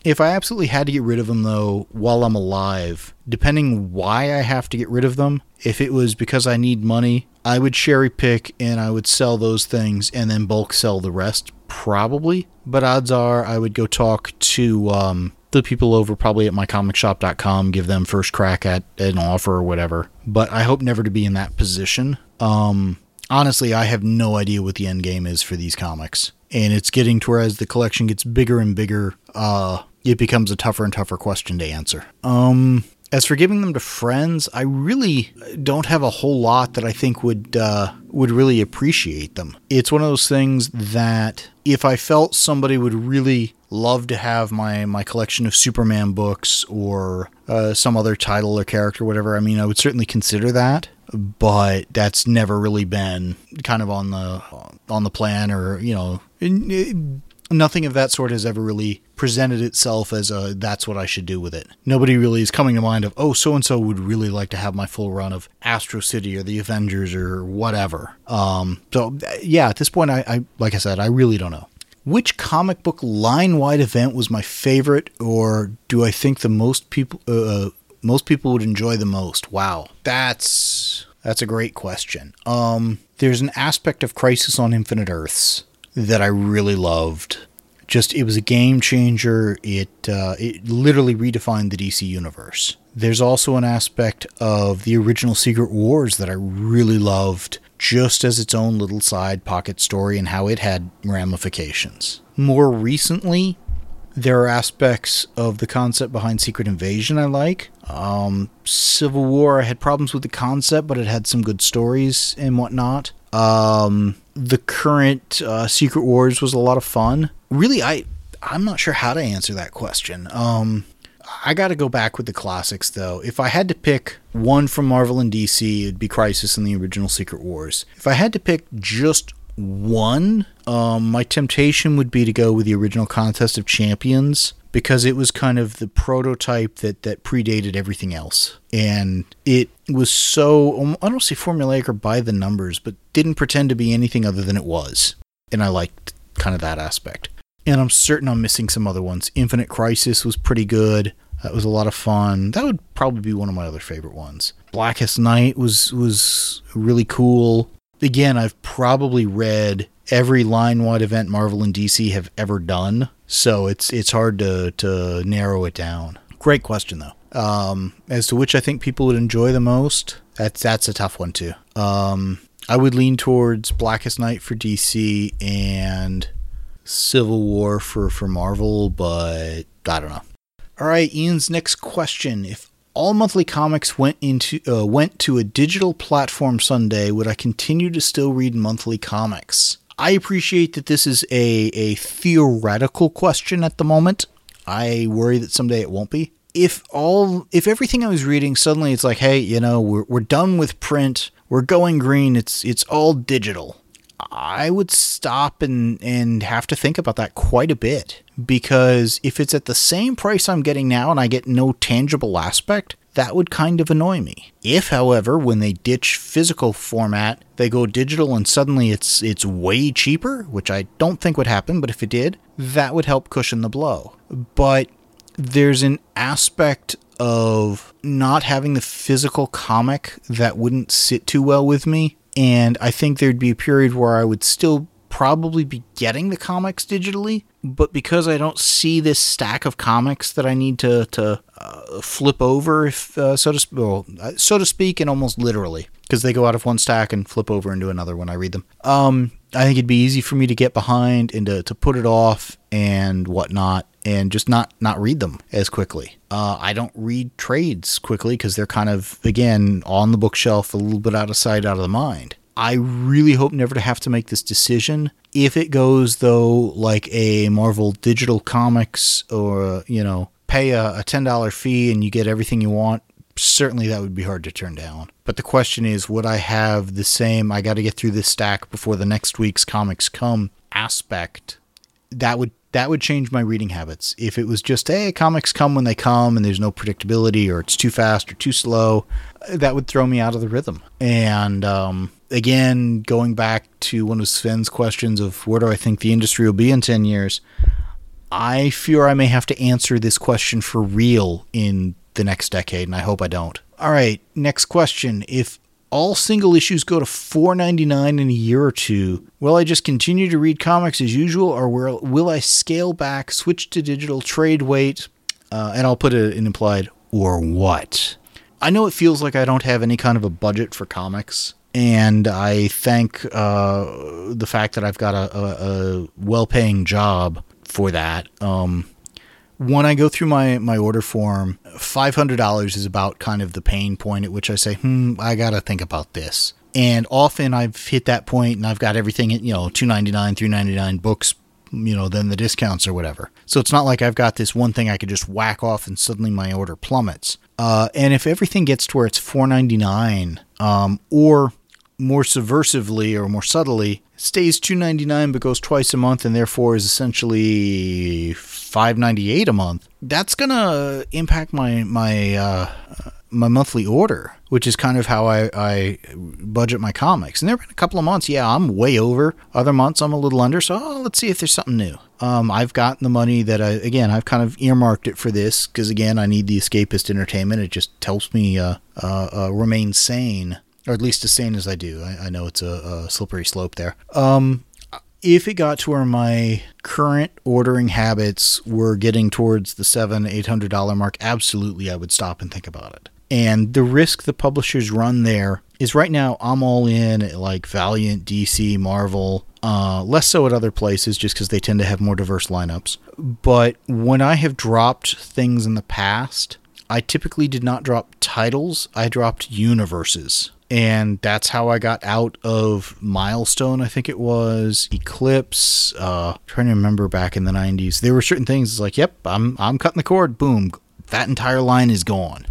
If I absolutely had to get rid of them, though, while I'm alive, depending why I have to get rid of them, if it was because I need money, I would cherry pick and I would sell those things and then bulk sell the rest, probably. But odds are I would go talk to um, the people over probably at my comic shop dot com, give them first crack at an offer or whatever. But I hope never to be in that position. Um, honestly, I have no idea what the end game is for these comics. And it's getting to where as the collection gets bigger and bigger, uh, it becomes a tougher and tougher question to answer. Um, as for giving them to friends, I really don't have a whole lot that I think would uh, would really appreciate them. It's one of those things that if I felt somebody would really love to have my, my collection of Superman books or uh, some other title or character, whatever, I mean, I would certainly consider that. But that's never really been kind of on the on the plan, or, you know, it, nothing of that sort has ever really presented itself as a, that's what I should do with it. Nobody really is coming to mind of, oh, so-and-so would really like to have my full run of Astro City or the Avengers or whatever. Um, so, yeah, at this point, I, I like I said, I really don't know. Which comic book line-wide event was my favorite, or do I think the most people... Uh, most people would enjoy the most? Wow. That's that's a great question. Um, there's an aspect of Crisis on Infinite Earths that I really loved. Just, it was a game changer. It uh, it literally redefined the D C universe. There's also an aspect of the original Secret Wars that I really loved, just as its own little side pocket story and how it had ramifications. More recently, there are aspects of the concept behind Secret Invasion I like. Um, Civil War, I had problems with the concept, but it had some good stories and whatnot. Um, the current uh, Secret Wars was a lot of fun. Really, I, I'm not sure how to answer that question. Um, I gotta go back with the classics, though. If I had to pick one from Marvel and D C, it'd be Crisis and the original Secret Wars. If I had to pick just one, um, my temptation would be to go with the original Contest of Champions, because it was kind of the prototype that, that predated everything else. And it was so, I don't say formulaic or by the numbers, but didn't pretend to be anything other than it was. And I liked kind of that aspect. And I'm certain I'm missing some other ones. Infinite Crisis was pretty good. That was a lot of fun. That would probably be one of my other favorite ones. Blackest Night was was really cool. Again, I've probably read every line-wide event Marvel and D C have ever done, so it's it's hard to, to narrow it down. Great question, though. Um, as to which I think people would enjoy the most, that's that's a tough one, too. Um, I would lean towards Blackest Night for D C and Civil War for, for Marvel, but I don't know. All right, Ian's next question. If all monthly comics went into uh, went to a digital platform someday, would I continue to still read monthly comics? I appreciate that this is a, a theoretical question at the moment. I worry that someday it won't be. If all if everything I was reading suddenly it's like, hey, you know, we're we're done with print, we're going green, it's it's all digital, I would stop and, and have to think about that quite a bit. Because if it's at the same price I'm getting now and I get no tangible aspect, that would kind of annoy me. If, however, when they ditch physical format, they go digital and suddenly it's it's way cheaper, which I don't think would happen, but if it did, that would help cushion the blow. But there's an aspect of not having the physical comic that wouldn't sit too well with me. And I think there'd be a period where I would still probably be getting the comics digitally, but because I don't see this stack of comics that I need to to uh, flip over, if uh, so to sp- well, so to speak, and almost literally, because they go out of one stack and flip over into another when I read them. Um, I think it'd be easy for me to get behind and to, to put it off and whatnot, and just not not read them as quickly. Uh, I don't read trades quickly because they're kind of, again, on the bookshelf, a little bit out of sight, out of the mind. I really hope never to have to make this decision. If it goes, though, like a Marvel Digital Comics or, you know, pay a, a ten dollars fee and you get everything you want, certainly that would be hard to turn down. But the question is, would I have the same, I got to get through this stack before the next week's comics come aspect? That would that would change my reading habits. If it was just, hey, comics come when they come and there's no predictability or it's too fast or too slow, that would throw me out of the rhythm. And um, again, going back to one of Sven's questions of where do I think the industry will be in ten years, I fear I may have to answer this question for real in the next decade, and I hope I don't. All right, next question. If all single issues go to four ninety-nine in a year or two, will I just continue to read comics as usual, or will, will I scale back, switch to digital, trade weight, uh, and I'll put it in implied, or what? I know it feels like I don't have any kind of a budget for comics, and I thank uh, the fact that I've got a, a, a well-paying job for that. Um, when I go through my, my order form, five hundred dollars is about kind of the pain point at which I say, hmm, I got to think about this. And often I've hit that point and I've got everything at, you know, two ninety-nine, three ninety-nine books, you know, then the discounts or whatever. So it's not like I've got this one thing I could just whack off and suddenly my order plummets. Uh, and if everything gets to where it's four ninety-nine, um, or more subversively or more subtly, stays two ninety-nine but goes twice a month and therefore is essentially five ninety-eight a month, that's going to impact my my uh, my monthly order, which is kind of how I, I budget my comics. And there have been a couple of months, yeah, I'm way over. Other months, I'm a little under. So oh, let's see if there's something new. Um, I've gotten the money that I, again, I've kind of earmarked it for this because, again, I need the escapist entertainment. It just helps me uh, uh, uh, remain sane, or at least as sane as I do. I, I know it's a, a slippery slope there. Um, if it got to where my current ordering habits were getting towards the seven, eight hundred dollar mark, absolutely, I would stop and think about it. And the risk the publishers run there is right now I'm all in at like Valiant, D C, Marvel, uh, less so at other places just because they tend to have more diverse lineups. But when I have dropped things in the past, I typically did not drop titles, I dropped universes. And that's how I got out of Milestone, I think it was, Eclipse, uh, trying to remember back in the nineties. There were certain things, it's like, yep, I'm I'm cutting the cord, boom, that entire line is gone.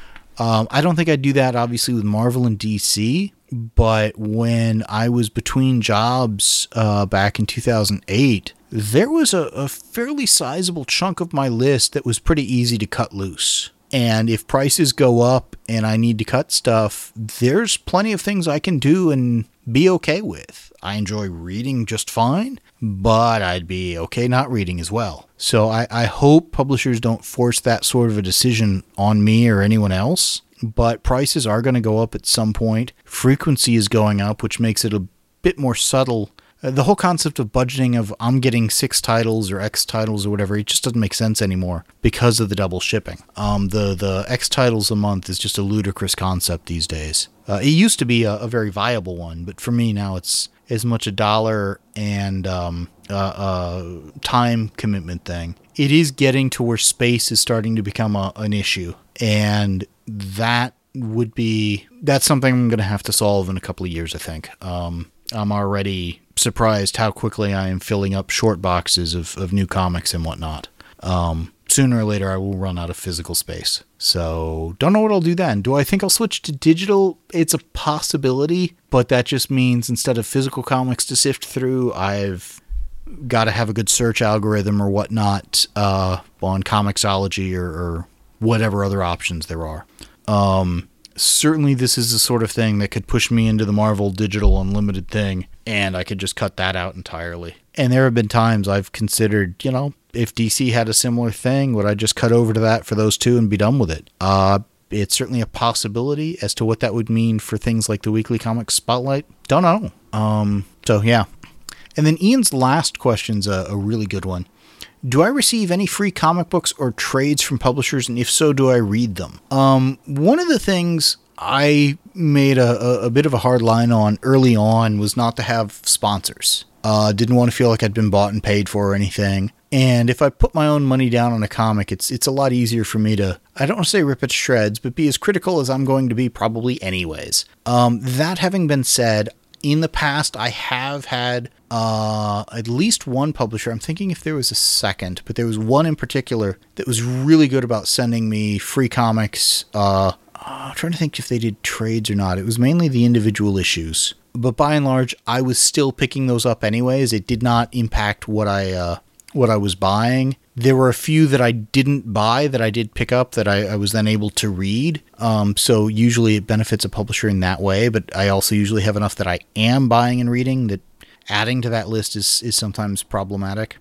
Um, I don't think I'd do that, obviously, with Marvel and D C, but when I was between jobs uh, back in two thousand eight, there was a, a fairly sizable chunk of my list that was pretty easy to cut loose. And if prices go up and I need to cut stuff, there's plenty of things I can do and be okay with. I enjoy reading just fine, but I'd be okay not reading as well. So I, I hope publishers don't force that sort of a decision on me or anyone else, but prices are going to go up at some point. Frequency is going up, which makes it a bit more subtle. The whole concept of budgeting of I'm getting six titles or X titles or whatever, it just doesn't make sense anymore because of the double shipping. Um, the, the X titles a month is just a ludicrous concept these days. Uh, it used to be a, a very viable one, but for me now it's as much a dollar and um, uh, uh, time commitment thing. It is getting to where space is starting to become a, an issue, and that would be, that's something I'm going to have to solve in a couple of years, I think. Um, I'm already surprised how quickly I am filling up short boxes of, of new comics and whatnot. Um, sooner or later, I will run out of physical space. So don't know what I'll do then. Do I think I'll switch to digital? It's a possibility, but that just means instead of physical comics to sift through, I've got to have a good search algorithm or whatnot uh, on Comixology or, or whatever other options there are. Um, certainly this is the sort of thing that could push me into the Marvel Digital Unlimited thing, and I could just cut that out entirely. And there have been times I've considered, you know, if D C had a similar thing, would I just cut over to that for those two and be done with it? Uh, it's certainly a possibility. As to what that would mean for things like the Weekly Comics Spotlight, don't know. Um, so, yeah. And then Ian's last question's a, a really good one. Do I receive any free comic books or trades from publishers, and if so, do I read them? Um, one of the things I made a, a, a bit of a hard line on early on was not to have sponsors. Uh, didn't want to feel like I'd been bought and paid for or anything. And if I put my own money down on a comic, it's it's a lot easier for me to, I don't want to say rip it to shreds, but be as critical as I'm going to be probably anyways. Um, that having been said, in the past, I have had uh, at least one publisher. I'm thinking if there was a second, but there was one in particular that was really good about sending me free comics. Uh, I'm trying to think if they did trades or not. It was mainly the individual issues. But by and large, I was still picking those up anyways. It did not impact what I uh, what I was buying. There were a few that I didn't buy that I did pick up that I, I was then able to read. Um, so usually it benefits a publisher in that way, but I also usually have enough that I am buying and reading that adding to that list is, is sometimes problematic.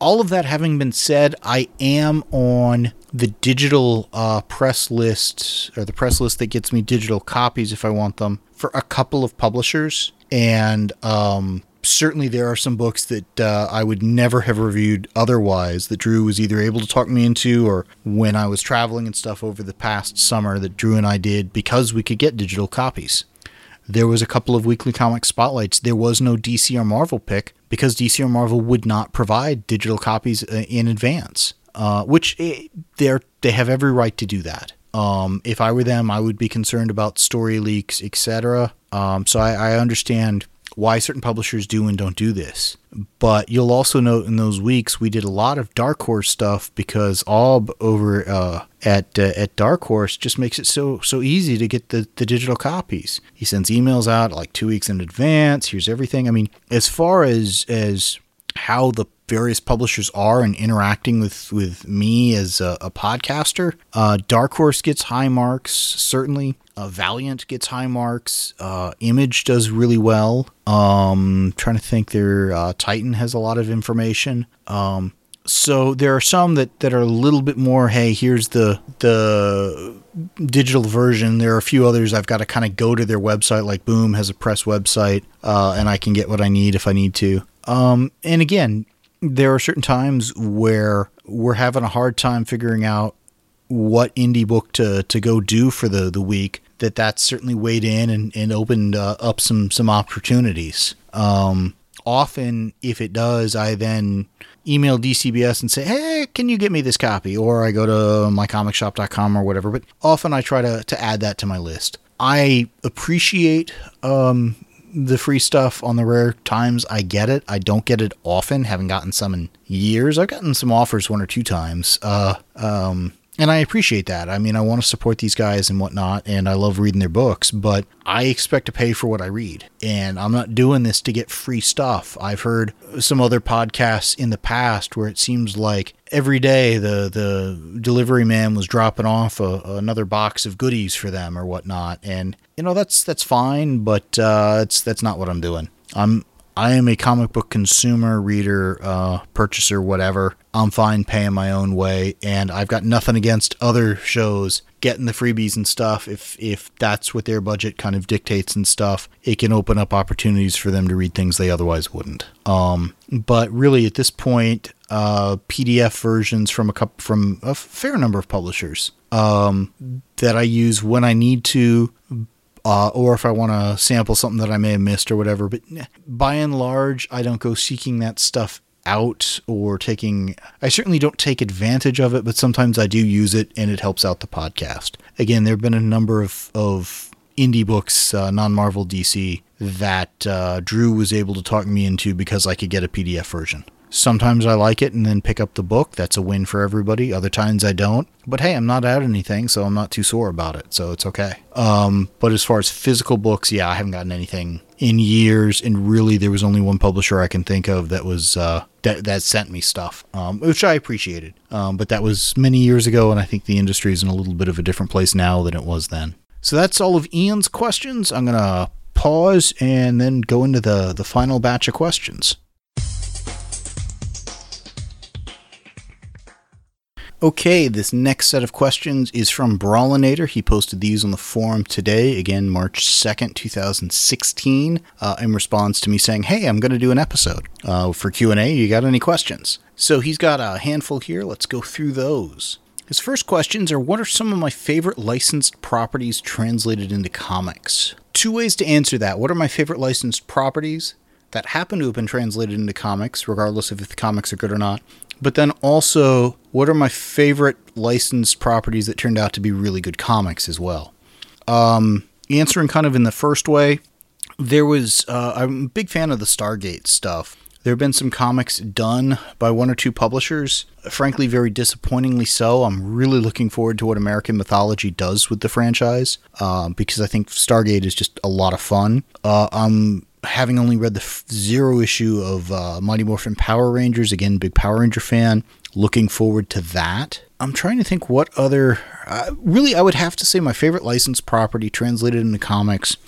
all of that having been said, I am on the digital uh, press list, or the press list that gets me digital copies if I want them, for a couple of publishers. And um, certainly there are some books that uh, I would never have reviewed otherwise, that Drew was either able to talk me into, or when I was traveling and stuff over the past summer that Drew and I did because we could get digital copies. There was a couple of weekly comic spotlights. There was no D C or Marvel pick because D C or Marvel would not provide digital copies in advance, uh, which they they have every right to do that. Um, if I were them, I would be concerned about story leaks, et cetera. Um, so I, I understand why certain publishers do and don't do this. But you'll also note in those weeks we did a lot of Dark Horse stuff because Aub over uh, at uh, at Dark Horse just makes it so so easy to get the, the digital copies. He sends emails out like two weeks in advance. Here's everything. I mean, as far as as how the various publishers are and interacting with, with me as a, a podcaster, uh, Dark Horse gets high marks, certainly. Uh, Valiant gets high marks. Uh, Image does really well. Um, trying to think there, uh, Titan has a lot of information. Um, so there are some that, that are a little bit more, hey, here's the, the digital version. There are a few others I've got to kind of go to their website, like Boom has a press website, uh, and I can get what I need if I need to. Um, and again, there are certain times where we're having a hard time figuring out what indie book to, to go do for the, the week, that that's certainly weighed in and, and opened uh, up some, some opportunities. Um, often, if it does, I then email D C B S and say, hey, can you get me this copy? Or I go to my comic shop dot com or whatever. But often I try to, to add that to my list. I appreciate um, the free stuff on the rare times I get it. I don't get it often, haven't gotten some in years. I've gotten some offers one or two times. Uh, um, and I appreciate that. I mean, I want to support these guys and whatnot, and I love reading their books, but I expect to pay for what I read. And I'm not doing this to get free stuff. I've heard some other podcasts in the past where it seems like every day the, the delivery man was dropping off a, another box of goodies for them or whatnot. And, you know, that's, that's fine, but uh, it's, that's not what I'm doing. I'm, I am a comic book consumer, reader, uh, purchaser, whatever. I'm fine paying my own way, and I've got nothing against other shows getting the freebies and stuff. If if that's what their budget kind of dictates and stuff, it can open up opportunities for them to read things they otherwise wouldn't. Um, but really, at this point, uh, P D F versions from a couple, from a fair number of publishers um, that I use when I need to. Uh, or if I want to sample something that I may have missed or whatever. But by and large, I don't go seeking that stuff out or taking... I certainly don't take advantage of it, but sometimes I do use it and it helps out the podcast. Again, there have been a number of, of indie books, uh, non-Marvel D C, that uh, Drew was able to talk me into because I could get a P D F version. Sometimes I like it and then pick up the book. That's a win for everybody. Other times I don't. But hey, I'm not out anything, so I'm not too sore about it. So it's okay. Um, but as far as physical books, yeah, I haven't gotten anything in years. And really, there was only one publisher I can think of that was uh, that, that sent me stuff, um, which I appreciated. Um, but that was many years ago, and I think the industry is in a little bit of a different place now than it was then. So that's all of Ian's questions. I'm going to pause and then go into the, the final batch of questions. Okay, this next set of questions is from Brawlinator. He posted these on the forum today, again, March second, twenty sixteen, uh, in response to me saying, hey, I'm going to do an episode uh, for Q and A. You got any questions? So he's got a handful here. Let's go through those. His first questions are, what are some of my favorite licensed properties translated into comics? Two ways to answer that. What are my favorite licensed properties that happen to have been translated into comics, regardless of if the comics are good or not? But then also, what are my favorite licensed properties that turned out to be really good comics as well? Um, answering kind of in the first way, there was, uh, I'm a big fan of the Stargate stuff. There have been some comics done by one or two publishers, frankly, very disappointingly so. I'm really looking forward to what American Mythology does with the franchise, uh, because I think Stargate is just a lot of fun. Uh, I'm having only read the f- zero issue of uh, Mighty Morphin Power Rangers, again, big Power Ranger fan, looking forward to that. I'm trying to think what other... Uh, really, I would have to say my favorite licensed property translated into comics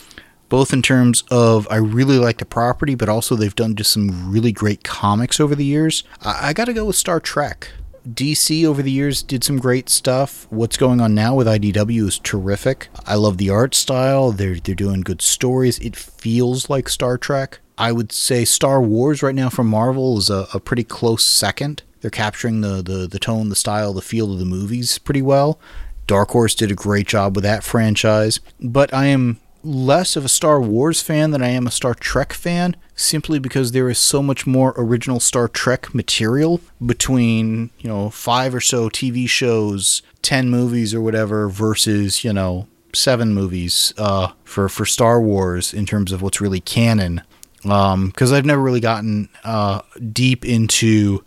both in terms of I really like the property, but also they've done just some really great comics over the years. I, I got to go with Star Trek. D C over the years did some great stuff. What's going on now with I D W is terrific. I love the art style. They're they're doing good stories. It feels like Star Trek. I would say Star Wars right now from Marvel is a, a pretty close second. They're capturing the, the, the tone, the style, the feel of the movies pretty well. Dark Horse did a great job with that franchise. But I am less of a Star Wars fan than I am a Star Trek fan, simply because there is so much more original Star Trek material between, you know, five or so T V shows, ten movies or whatever, versus, you know, seven movies uh, for, for Star Wars in terms of what's really canon. Because um, I've never really gotten uh, deep into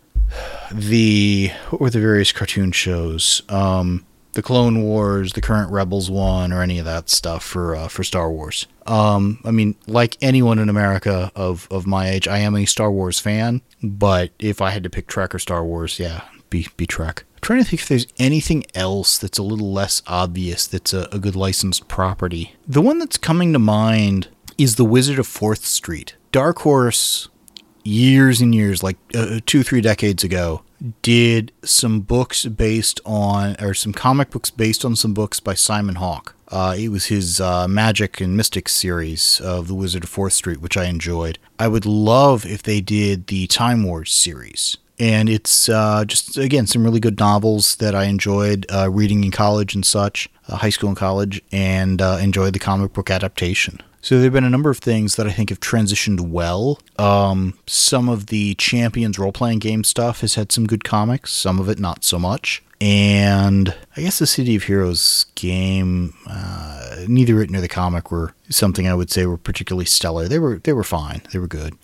the, what were the various cartoon shows? Um, the Clone Wars, the current Rebels one, or any of that stuff for uh, for Star Wars. Um, I mean, like anyone in America of, of my age, I am a Star Wars fan, but if I had to pick Trek or Star Wars, yeah, be, be Trek. I'm trying to think if there's anything else that's a little less obvious that's a, a good licensed property. The one that's coming to mind is The Wizard of Fourth Street. Dark Horse, years and years, like uh, two, three decades ago, did some books based on, or some comic books based on some books by Simon Hawke. Uh, it was his uh, Magic and Mystics series of The Wizard of Fourth Street, which I enjoyed. I would love if they did the Time Wars series. And it's uh, just, again, some really good novels that I enjoyed uh, reading in college and such, uh, high school and college, and uh, enjoyed the comic book adaptation. So there have been a number of things that I think have transitioned well. Um, some of the Champions role-playing game stuff has had some good comics, some of it not so much. And I guess the City of Heroes game, uh, neither it nor the comic were something I would say were particularly stellar. They were they were fine. They were good.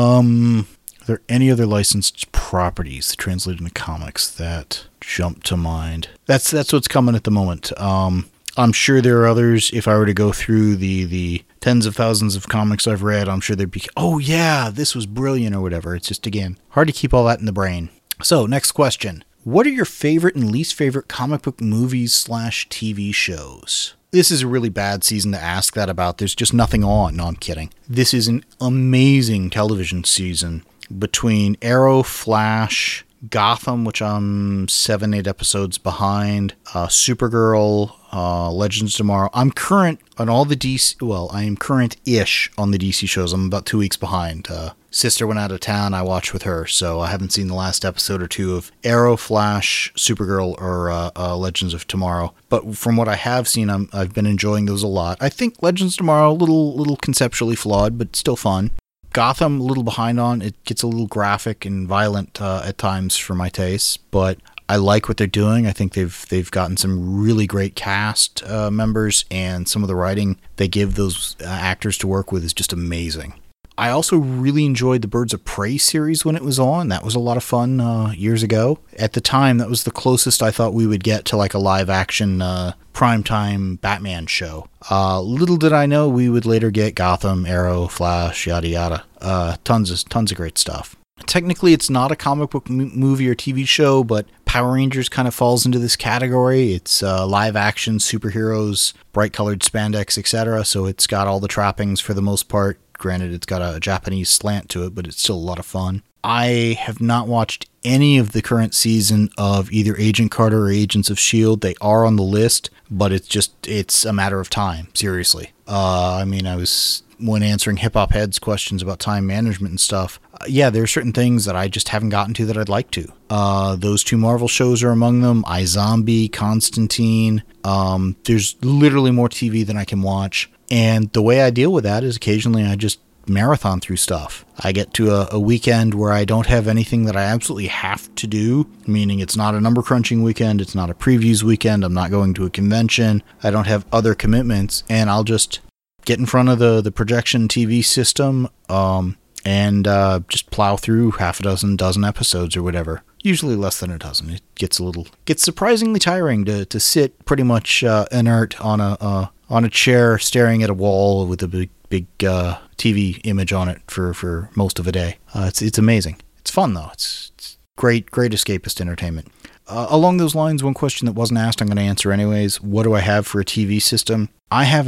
Um, are there any other licensed properties that translate into comics that jump to mind? That's that's what's coming at the moment. Um, I'm sure there are others. If I were to go through the, the tens of thousands of comics I've read, I'm sure there'd be, oh yeah, this was brilliant or whatever. It's just, again, hard to keep all that in the brain. So, next question. What are your favorite and least favorite comic book movies slash T V shows? This is a really bad season to ask that about. There's just nothing on. No, I'm kidding. This is an amazing television season between Arrow, Flash, Gotham, which I'm seven, eight episodes behind, uh, Supergirl, uh, Legends of Tomorrow. I'm current on all the D C, well, I am current-ish on the D C shows. I'm about two weeks behind. Uh, sister went out of town, I watched with her, so I haven't seen the last episode or two of Arrow, Flash, Supergirl, or uh, uh, Legends of Tomorrow. But from what I have seen, I'm, I've been enjoying those a lot. I think Legends of Tomorrow, a little, little conceptually flawed, but still fun. Gotham, a little behind on. It gets a little graphic and violent uh, at times for my tastes, but I like what they're doing. I think they've they've gotten some really great cast uh, members, and some of the writing they give those uh, actors to work with is just amazing. I also really enjoyed the Birds of Prey series when it was on. That was a lot of fun uh, years ago. At the time, that was the closest I thought we would get to like a live-action uh, primetime Batman show. Uh, little did I know we would later get Gotham, Arrow, Flash, yada yada. Uh, tons of tons of great stuff. Technically, it's not a comic book m- movie or T V show, but Power Rangers kind of falls into this category. It's uh, live-action superheroes, bright-colored spandex, et cetera. So it's got all the trappings for the most part. Granted, it's got a Japanese slant to it, but it's still a lot of fun. I have not watched any of the current season of either Agent Carter or Agents of S H I E L D. They are on the list, but it's just, it's a matter of time, seriously. Uh, I mean, I was, when answering Hip Hop Head's questions about time management and stuff, uh, yeah, there are certain things that I just haven't gotten to that I'd like to. Uh, those two Marvel shows are among them. iZombie, Constantine. Um, there's literally more T V than I can watch. And the way I deal with that is occasionally I just marathon through stuff. I get to a, a weekend where I don't have anything that I absolutely have to do, meaning it's not a number crunching weekend, it's not a previews weekend, I'm not going to a convention, I don't have other commitments, and I'll just get in front of the, the projection T V system um, and uh, just plow through half a dozen, dozen episodes or whatever. Usually less than a dozen. It gets a little, gets surprisingly tiring to, to sit pretty much uh, inert on a uh, on a chair staring at a wall with a big big uh, T V image on it for, for most of a day. Uh, it's it's amazing. It's fun though. It's, it's great great escapist entertainment. Uh, along those lines, one question that wasn't asked, I'm going to answer anyways. What do I have for a T V system? I have an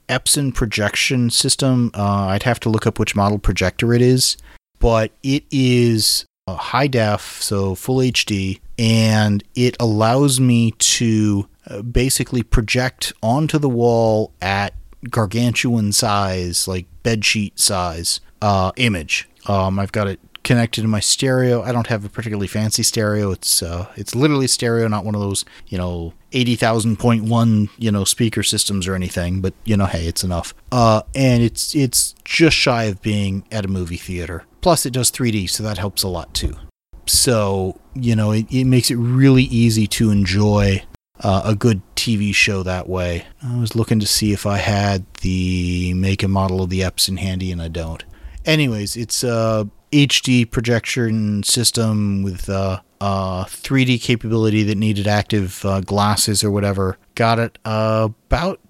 Epson projection system. Uh, I'd have to look up which model projector it is, but it is uh, high def, so full H D, and it allows me to uh, basically project onto the wall at gargantuan size, like bedsheet size uh, image. Um, I've got it connected to my stereo. I don't have a particularly fancy stereo. It's uh, it's literally stereo, not one of those, you know, eighty thousand point one, you know, speaker systems or anything. But, you know, hey, it's enough. Uh, and it's it's just shy of being at a movie theater. Plus, it does three D, so that helps a lot too. So, you know, it, it makes it really easy to enjoy uh, a good T V show that way. I was looking to see if I had the make and model of the Epson handy, and I don't. Anyways, it's a H D projection system with uh, uh, three D capability that needed active uh, glasses or whatever. Got it uh, about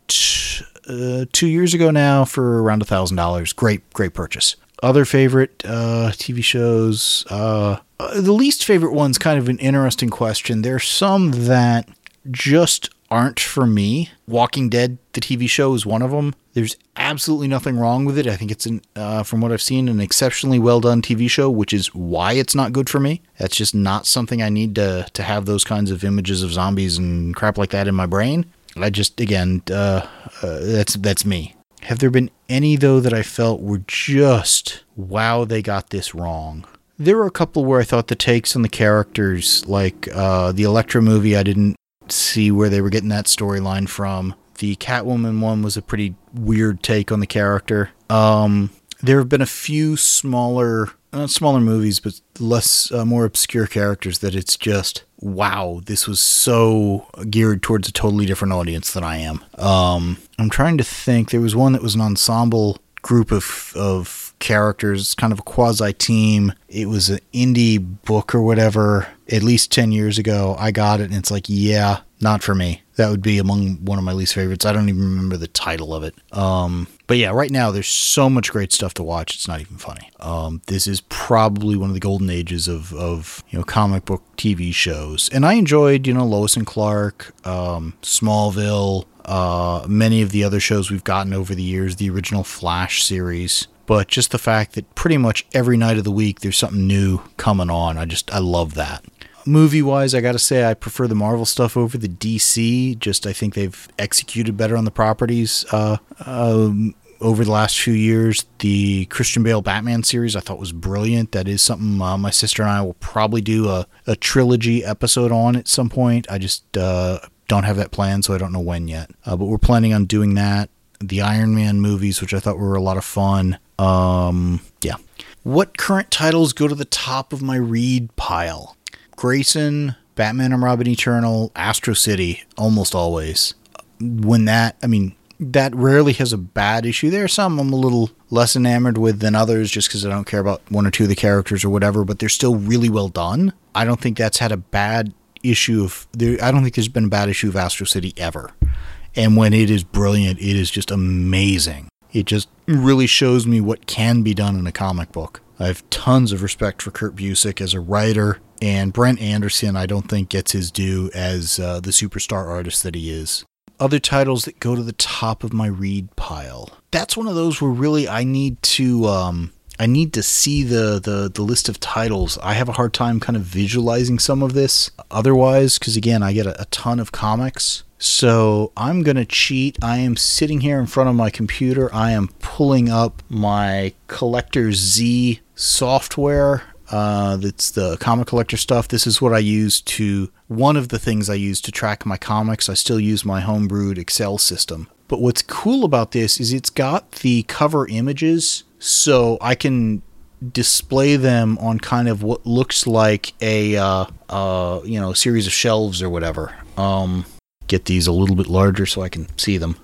uh, two years ago now for around one thousand dollars. Great, great purchase. Other favorite uh, T V shows, uh, uh, the least favorite one's kind of an interesting question. There's some that just aren't for me. Walking Dead, the T V show, is one of them. There's absolutely nothing wrong with it. I think it's, an, uh, from what I've seen, an exceptionally well done T V show, which is why it's not good for me. That's just not something I need to to have those kinds of images of zombies and crap like that in my brain. I just, again, uh, uh, that's that's me. Have there been any, though, that I felt were just, wow, they got this wrong? There were a couple where I thought the takes on the characters, like uh, the Elektra movie, I didn't see where they were getting that storyline from. The Catwoman one was a pretty weird take on the character. Um, there have been a few smaller, not smaller movies, but less, uh, more obscure characters that it's just, wow, this was so geared towards a totally different audience than I am. Um, I'm trying to think. There was one that was an ensemble group of of characters, kind of a quasi-team. It was an indie book or whatever, at least ten years ago. I got it, and it's like, yeah, not for me. That would be among one of my least favorites. I don't even remember the title of it. Um, but yeah, right now, there's so much great stuff to watch, it's not even funny. Um, this is probably one of the golden ages of, of you know, comic book T V shows. And I enjoyed, you know, Lois and Clark, um, Smallville, uh, many of the other shows we've gotten over the years, the original Flash series. But just the fact that pretty much every night of the week there's something new coming on, I just, I love that. Movie-wise, I gotta say I prefer the Marvel stuff over the D C. Just, I think they've executed better on the properties uh, um, over the last few years. The Christian Bale Batman series I thought was brilliant. That is something uh, my sister and I will probably do a, a trilogy episode on at some point. I just uh, don't have that planned, so I don't know when yet. Uh, but we're planning on doing that. The Iron Man movies, which I thought were a lot of fun. Um, yeah. What current titles go to the top of my read pile? Grayson, Batman and Robin Eternal, Astro City, almost always. When that, I mean, that rarely has a bad issue. There are some I'm a little less enamored with than others just because I don't care about one or two of the characters or whatever, but they're still really well done. I don't think that's had a bad issue of, there. I don't think there's been a bad issue of Astro City ever. And when it is brilliant, it is just amazing. It just really shows me what can be done in a comic book. I have tons of respect for Kurt Busiek as a writer, and Brent Anderson I don't think gets his due as uh, the superstar artist that he is. Other titles that go to the top of my read pile. That's one of those where really I need to um, I need to see the, the, the list of titles. I have a hard time kind of visualizing some of this otherwise, because again, I get a, a ton of comics. So I'm going to cheat. I am sitting here in front of my computer. I am pulling up my Collector Z software. Uh, that's the comic collector stuff. This is what I use to, one of the things I use to track my comics. I still use my homebrewed Excel system. But what's cool about this is it's got the cover images, so I can display them on kind of what looks like a, uh, uh, you know, series of shelves or whatever. Um... Get these a little bit larger so I can see them.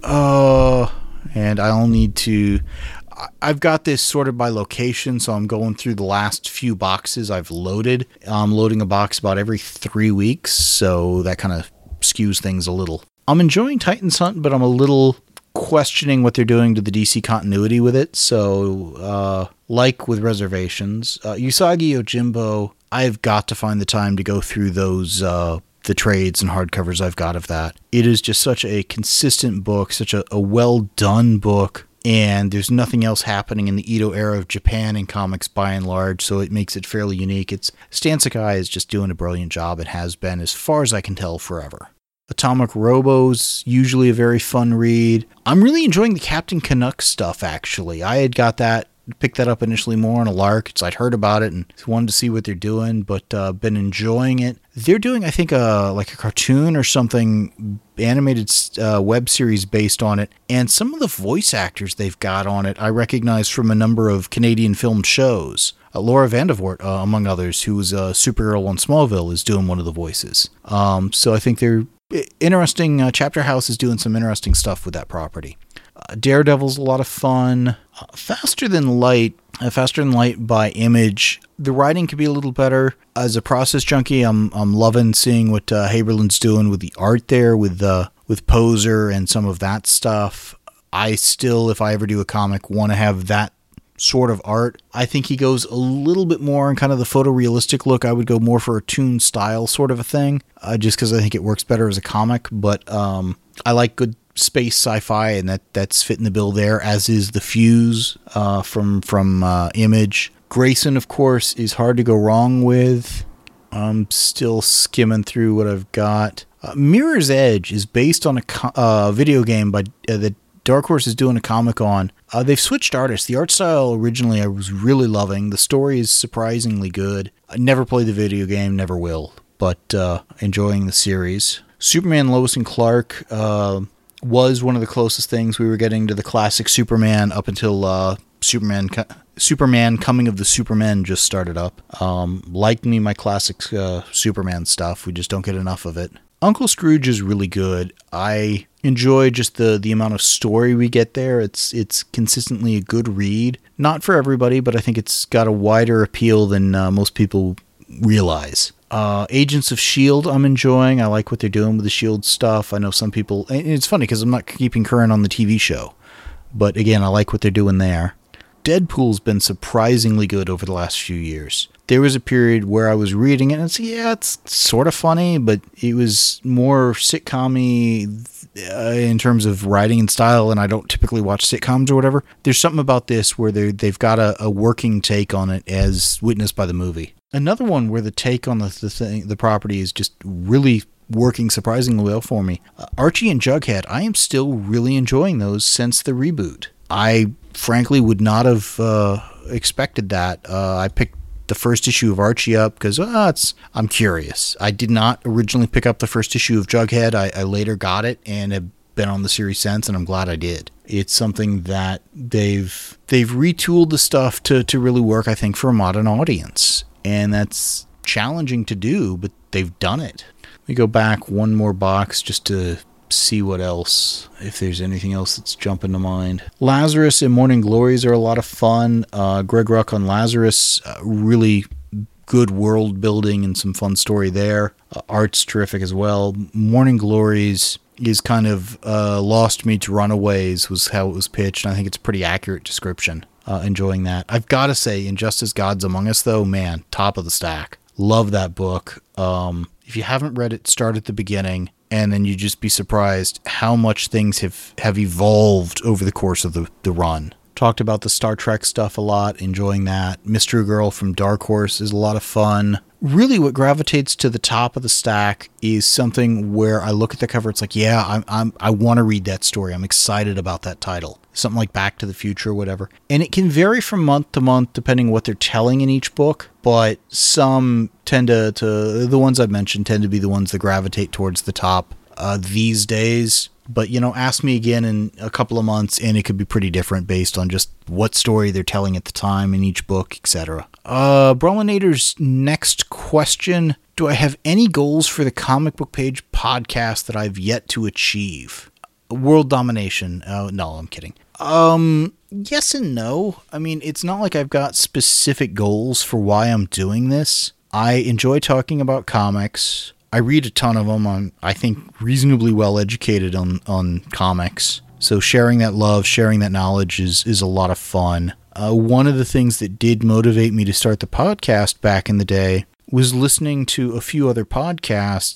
Uh, and I'll need to... I've got this sorted by location, so I'm going through the last few boxes I've loaded. I'm loading a box about every three weeks, so that kind of skews things a little. I'm enjoying Titans Hunt, but I'm a little questioning what they're doing to the D C continuity with it, so uh, like with reservations. Uh, Usagi Yojimbo, I've got to find the time to go through those... Uh, the trades and hardcovers I've got of that. It is just such a consistent book, such a, a well-done book, and there's nothing else happening in the Edo era of Japan in comics by and large, so it makes it fairly unique. It's Stan Sakai is just doing a brilliant job. It has been, as far as I can tell, forever. Atomic Robo's usually a very fun read. I'm really enjoying the Captain Canuck stuff, actually. I had got that, picked that up initially more on a lark. So I'd heard about it and wanted to see what they're doing, but uh, been enjoying it. They're doing, I think, a, like a cartoon or something, animated uh, web series based on it. And some of the voice actors they've got on it, I recognize from a number of Canadian filmed shows. Uh, Laura Vandervoort, uh, among others, who was a Supergirl on Smallville, is doing one of the voices. Um, so I think they're interesting. uh, Chapter House is doing some interesting stuff with that property. Uh, Daredevil's a lot of fun. Uh, Faster Than Light, uh, Faster Than Light by Image. The writing could be a little better. As a process junkie, I'm I'm loving seeing what uh, Haberlin's doing with the art there, with uh, with Poser and some of that stuff. I still, if I ever do a comic, want to have that sort of art. I think he goes a little bit more in kind of the photorealistic look. I would go more for a toon style sort of a thing, uh, just because I think it works better as a comic. But um, I like good space sci-fi, and that that's fitting the bill there, as is the Fuse uh, from from uh, Image. Grayson, of course, is hard to go wrong with. I'm still skimming through what I've got. Uh, Mirror's Edge is based on a co- uh, video game by uh, that Dark Horse is doing a comic on. Uh, they've switched artists. The art style originally I was really loving. The story is surprisingly good. I never played the video game, never will, but uh, enjoying the series. Superman Lois and Clark uh, was one of the closest things we were getting to the classic Superman up until uh, Superman co- Superman Coming of the Supermen just started up. Um, liked me my classic uh, Superman stuff. We just don't get enough of it. Uncle Scrooge is really good. I enjoy just the, the amount of story we get there. It's it's consistently a good read. Not for everybody, but I think it's got a wider appeal than uh, most people realize. Uh, Agents of S H I E L D I'm enjoying. I like what they're doing with the S H I E L D stuff. I know some people... And it's funny because I'm not keeping current on the T V show. But again, I like what they're doing there. Deadpool's been surprisingly good over the last few years. There was a period where I was reading it and it's, yeah, it's sort of funny, but it was more sitcom-y uh, in terms of writing and style, and I don't typically watch sitcoms or whatever. There's something about this where they've got a, a working take on it as witnessed by the movie. Another one where the take on the the, thing, the property is just really working surprisingly well for me. Uh, Archie and Jughead, I am still really enjoying those since the reboot. I frankly would not have uh, expected that. Uh, I picked the first issue of Archie up because uh, it's I'm curious. I did not originally pick up the first issue of Jughead. I, I later got it and have been on the series since, and I'm glad I did. It's something that they've they've retooled the stuff to to really work, I think, for a modern audience, and that's challenging to do, but they've done it. Let me go back one more box just to see what else, if there's anything else that's jumping to mind. Lazarus and Morning Glories are a lot of fun. Uh, Greg Ruck on Lazarus, uh, really good world building and some fun story there. Uh, art's terrific as well. Morning Glories is kind of uh, Lost Meets Runaways was how it was pitched, and I think it's a pretty accurate description. Uh, enjoying that. I've got to say, Injustice Gods Among Us, though, man, top of the stack. Love that book. Um, if you haven't read it, start at the beginning, and then you just be surprised how much things have, have evolved over the course of the, the run. Talked about the Star Trek stuff a lot, enjoying that. Mystery Girl from Dark Horse is a lot of fun. Really what gravitates to the top of the stack is something where I look at the cover, it's like, yeah, I'm, I'm, I want to read that story. I'm excited about that title. Something like Back to the Future or whatever. And it can vary from month to month depending on what they're telling in each book, but some tend to, to the ones I've mentioned tend to be the ones that gravitate towards the top uh, these days. But, you know, ask me again in a couple of months, and it could be pretty different based on just what story they're telling at the time in each book, et cetera. Uh, Brawlinator's next question. Do I have any goals for the Comic Book Page podcast that I've yet to achieve? World domination. Oh, no, I'm kidding. Um, yes and no. I mean, it's not like I've got specific goals for why I'm doing this. I enjoy talking about comics. I read a ton of them. I'm, I think, reasonably well educated on, on comics. So sharing that love, sharing that knowledge is, is a lot of fun. Uh, one of the things that did motivate me to start the podcast back in the day was listening to a few other podcasts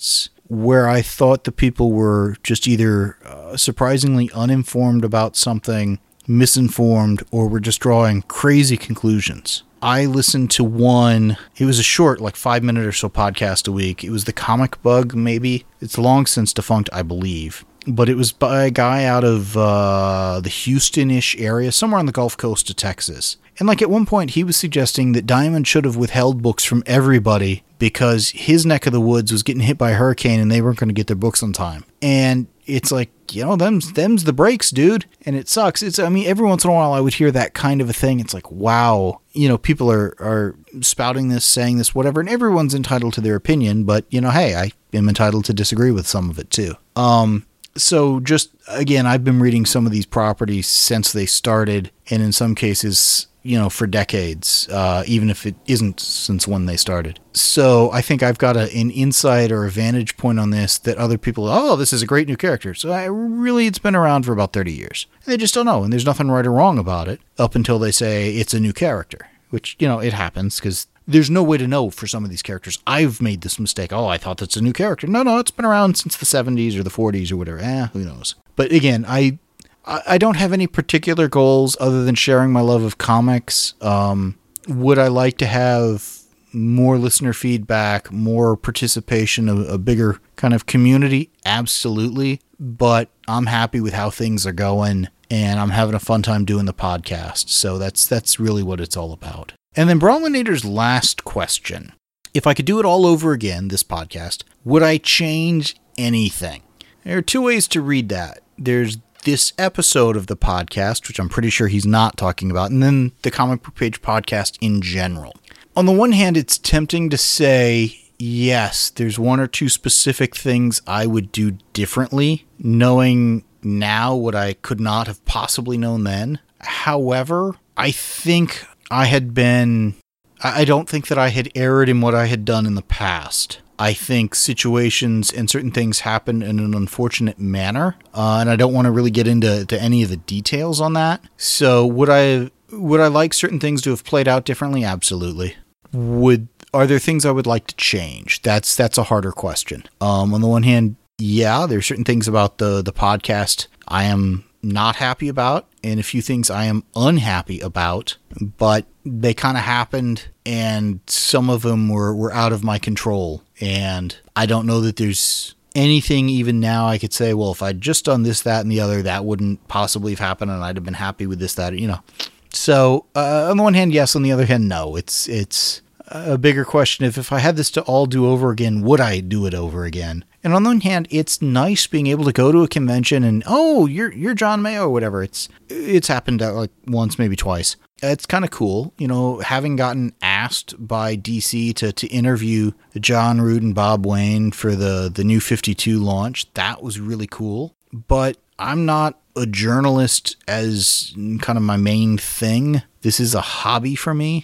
where I thought the people were just either uh, surprisingly uninformed about something, misinformed, or were just drawing crazy conclusions. I listened to one, it was a short, like five minute or so podcast a week. It was the Comic Bug, maybe. It's long since defunct, I believe. But it was by a guy out of uh, the Houston-ish area, somewhere on the Gulf Coast of Texas. And like at one point, he was suggesting that Diamond should have withheld books from everybody because his neck of the woods was getting hit by a hurricane and they weren't going to get their books on time. And it's like, you know, them's, them's the breaks, dude. And it sucks. It's, I mean, every once in a while I would hear that kind of a thing. It's like, wow, you know, people are, are spouting this, saying this, whatever, and everyone's entitled to their opinion. But, you know, hey, I am entitled to disagree with some of it too. Um, So just, again, I've been reading some of these properties since they started, and in some cases, you know, for decades, uh, even if it isn't since when they started. So I think I've got a, an insight or a vantage point on this that other people, oh, this is a great new character. So I really, it's been around for about thirty years. And they just don't know, and there's nothing right or wrong about it up until they say it's a new character, which, you know, it happens because there's no way to know for some of these characters. I've made this mistake. Oh, I thought that's a new character. No, no, it's been around since the seventies or the forties or whatever. Eh, who knows? But again, I I don't have any particular goals other than sharing my love of comics. Um, would I like to have more listener feedback, more participation, a, a bigger kind of community? Absolutely. But I'm happy with how things are going, and I'm having a fun time doing the podcast. So that's that's really what it's all about. And then Brawlinator's last question. If I could do it all over again, this podcast, would I change anything? There are two ways to read that. There's this episode of the podcast, which I'm pretty sure he's not talking about, and then the Comic Book Page podcast in general. On the one hand, it's tempting to say, yes, there's one or two specific things I would do differently, knowing now what I could not have possibly known then. However, I think I had been, I don't think that I had erred in what I had done in the past. I think situations and certain things happen in an unfortunate manner, uh, and I don't want to really get into to any of the details on that. So would I would I like certain things to have played out differently? Absolutely. Would are there things I would like to change? That's that's a harder question. Um, on the one hand, yeah, there's certain things about the the podcast I am not happy about, and a few things I am unhappy about, but they kind of happened, and some of them were, were out of my control, and I don't know that there's anything even now I could say, well, if I'd just done this, that, and the other, that wouldn't possibly have happened, and I'd have been happy with this, that, you know. So, uh, on the one hand, yes, on the other hand, no. It's it's a bigger question of if I had this to all do over again, would I do it over again? And on the one hand, it's nice being able to go to a convention and, oh, you're you're John Mayo or whatever. It's it's happened uh, like once, maybe twice. It's kind of cool, you know, having gotten asked by D C to, to interview John Root and Bob Wayne for the, the new fifty-two launch. That was really cool. But I'm not a journalist as kind of my main thing. This is a hobby for me.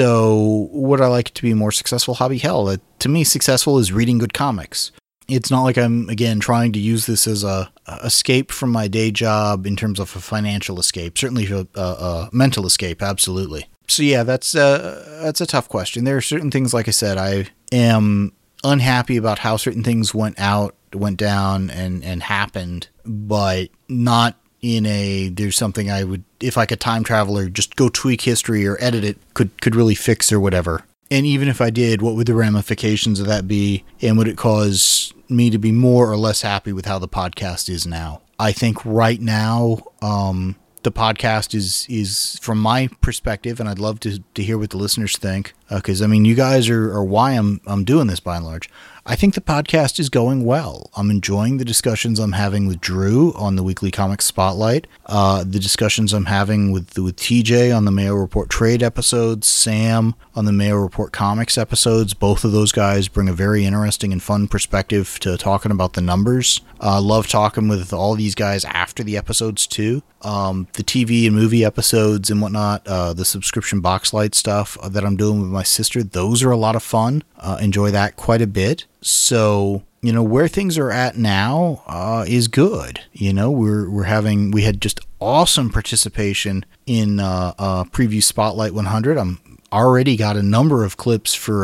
So would I like it to be a more successful hobby? Hell, uh, to me, successful is reading good comics. It's not like I'm, again, trying to use this as a, a escape from my day job in terms of a financial escape. Certainly a, a, a mental escape, absolutely. So yeah, that's, uh, that's a tough question. There are certain things, like I said, I am unhappy about how certain things went out, went down, and, and happened, but not in a, there's something I would, if I could time travel or just go tweak history or edit it, could, could really fix or whatever. And even if I did, what would the ramifications of that be? And would it cause me to be more or less happy with how the podcast is now? I think right now, um, the podcast is, is from my perspective, and I'd love to, to hear what the listeners think, because, uh, I mean, you guys are, are why I'm, I'm doing this by and large. I think the podcast is going well. I'm enjoying the discussions I'm having with Drew on the Weekly Comics Spotlight, uh, the discussions I'm having with with T J on the Mayo Report Trade episodes, Sam on the Mayo Report Comics episodes. Both of those guys bring a very interesting and fun perspective to talking about the numbers. I uh, love talking with all these guys after the episodes, too. Um, the T V and movie episodes and whatnot, uh, the subscription boxlight stuff that I'm doing with my sister, those are a lot of fun. Uh, enjoy that quite a bit. So, you know, where things are at now uh, is good. You know, we're we're having, we had just awesome participation in uh, uh, Preview Spotlight one hundred. I'm already got a number of clips for uh,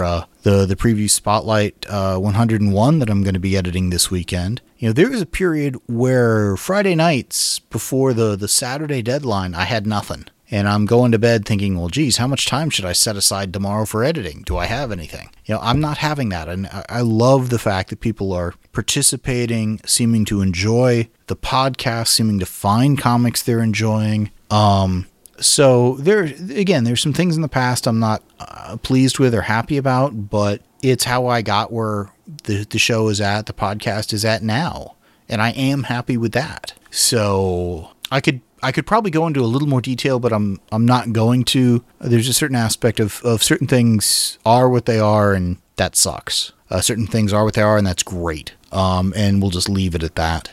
the the preview Spotlight uh, one hundred one that I'm going to be editing this weekend. You know, there was a period where Friday nights before the, the Saturday deadline, I had nothing. And I'm going to bed thinking, well, geez, how much time should I set aside tomorrow for editing? Do I have anything? You know, I'm not having that. And I, I love the fact that people are participating, seeming to enjoy the podcast, seeming to find comics they're enjoying. Um, so there, again, there's some things in the past I'm not uh, pleased with or happy about, but it's how I got where the, the show is at, the podcast is at now. And I am happy with that. So I could I could probably go into a little more detail, but I'm I'm not going to. There's a certain aspect of, of certain things are what they are, and that sucks. Uh, certain things are what they are, and that's great. Um, and we'll just leave it at that.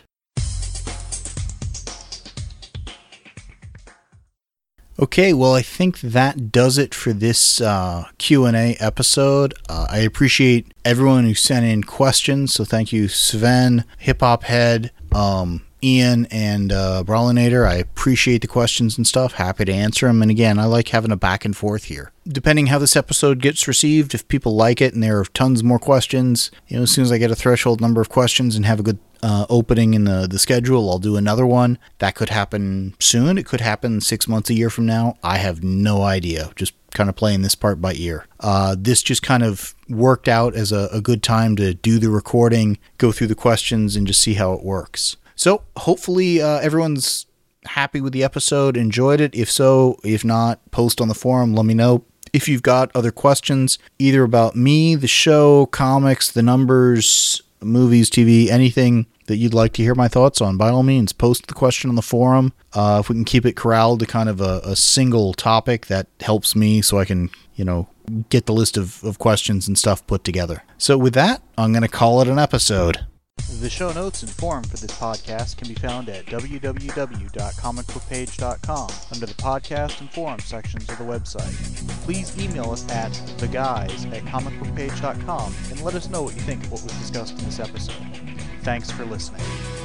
Okay, well, I think that does it for this uh, Q and A episode. Uh, I appreciate everyone who sent in questions, so thank you, Sven, Hip Hop Head, um, Ian, and uh, Brawlinator. I appreciate the questions and stuff. Happy to answer them. And again, I like having a back and forth here. Depending how this episode gets received, if people like it and there are tons more questions, you know, as soon as I get a threshold number of questions and have a good uh, opening in the, the schedule, I'll do another one. That could happen soon. It could happen six months, a year from now. I have no idea. Just kind of playing this part by ear. Uh, this just kind of worked out as a, a good time to do the recording, go through the questions, and just see how it works. So hopefully uh, everyone's happy with the episode, enjoyed it. If so, if not, post on the forum, let me know. If you've got other questions, either about me, the show, comics, the numbers, movies, T V, anything that you'd like to hear my thoughts on, by all means, post the question on the forum. Uh, if we can keep it corralled to kind of a, a single topic, that helps me so I can, you know, get the list of, of questions and stuff put together. So with that, I'm going to call it an episode. The show notes and forum for this podcast can be found at w w w dot comic book page dot com under the podcast and forum sections of the website. Please email us at the guys at comic book page dot com and let us know what you think of what was discussed in this episode. Thanks for listening.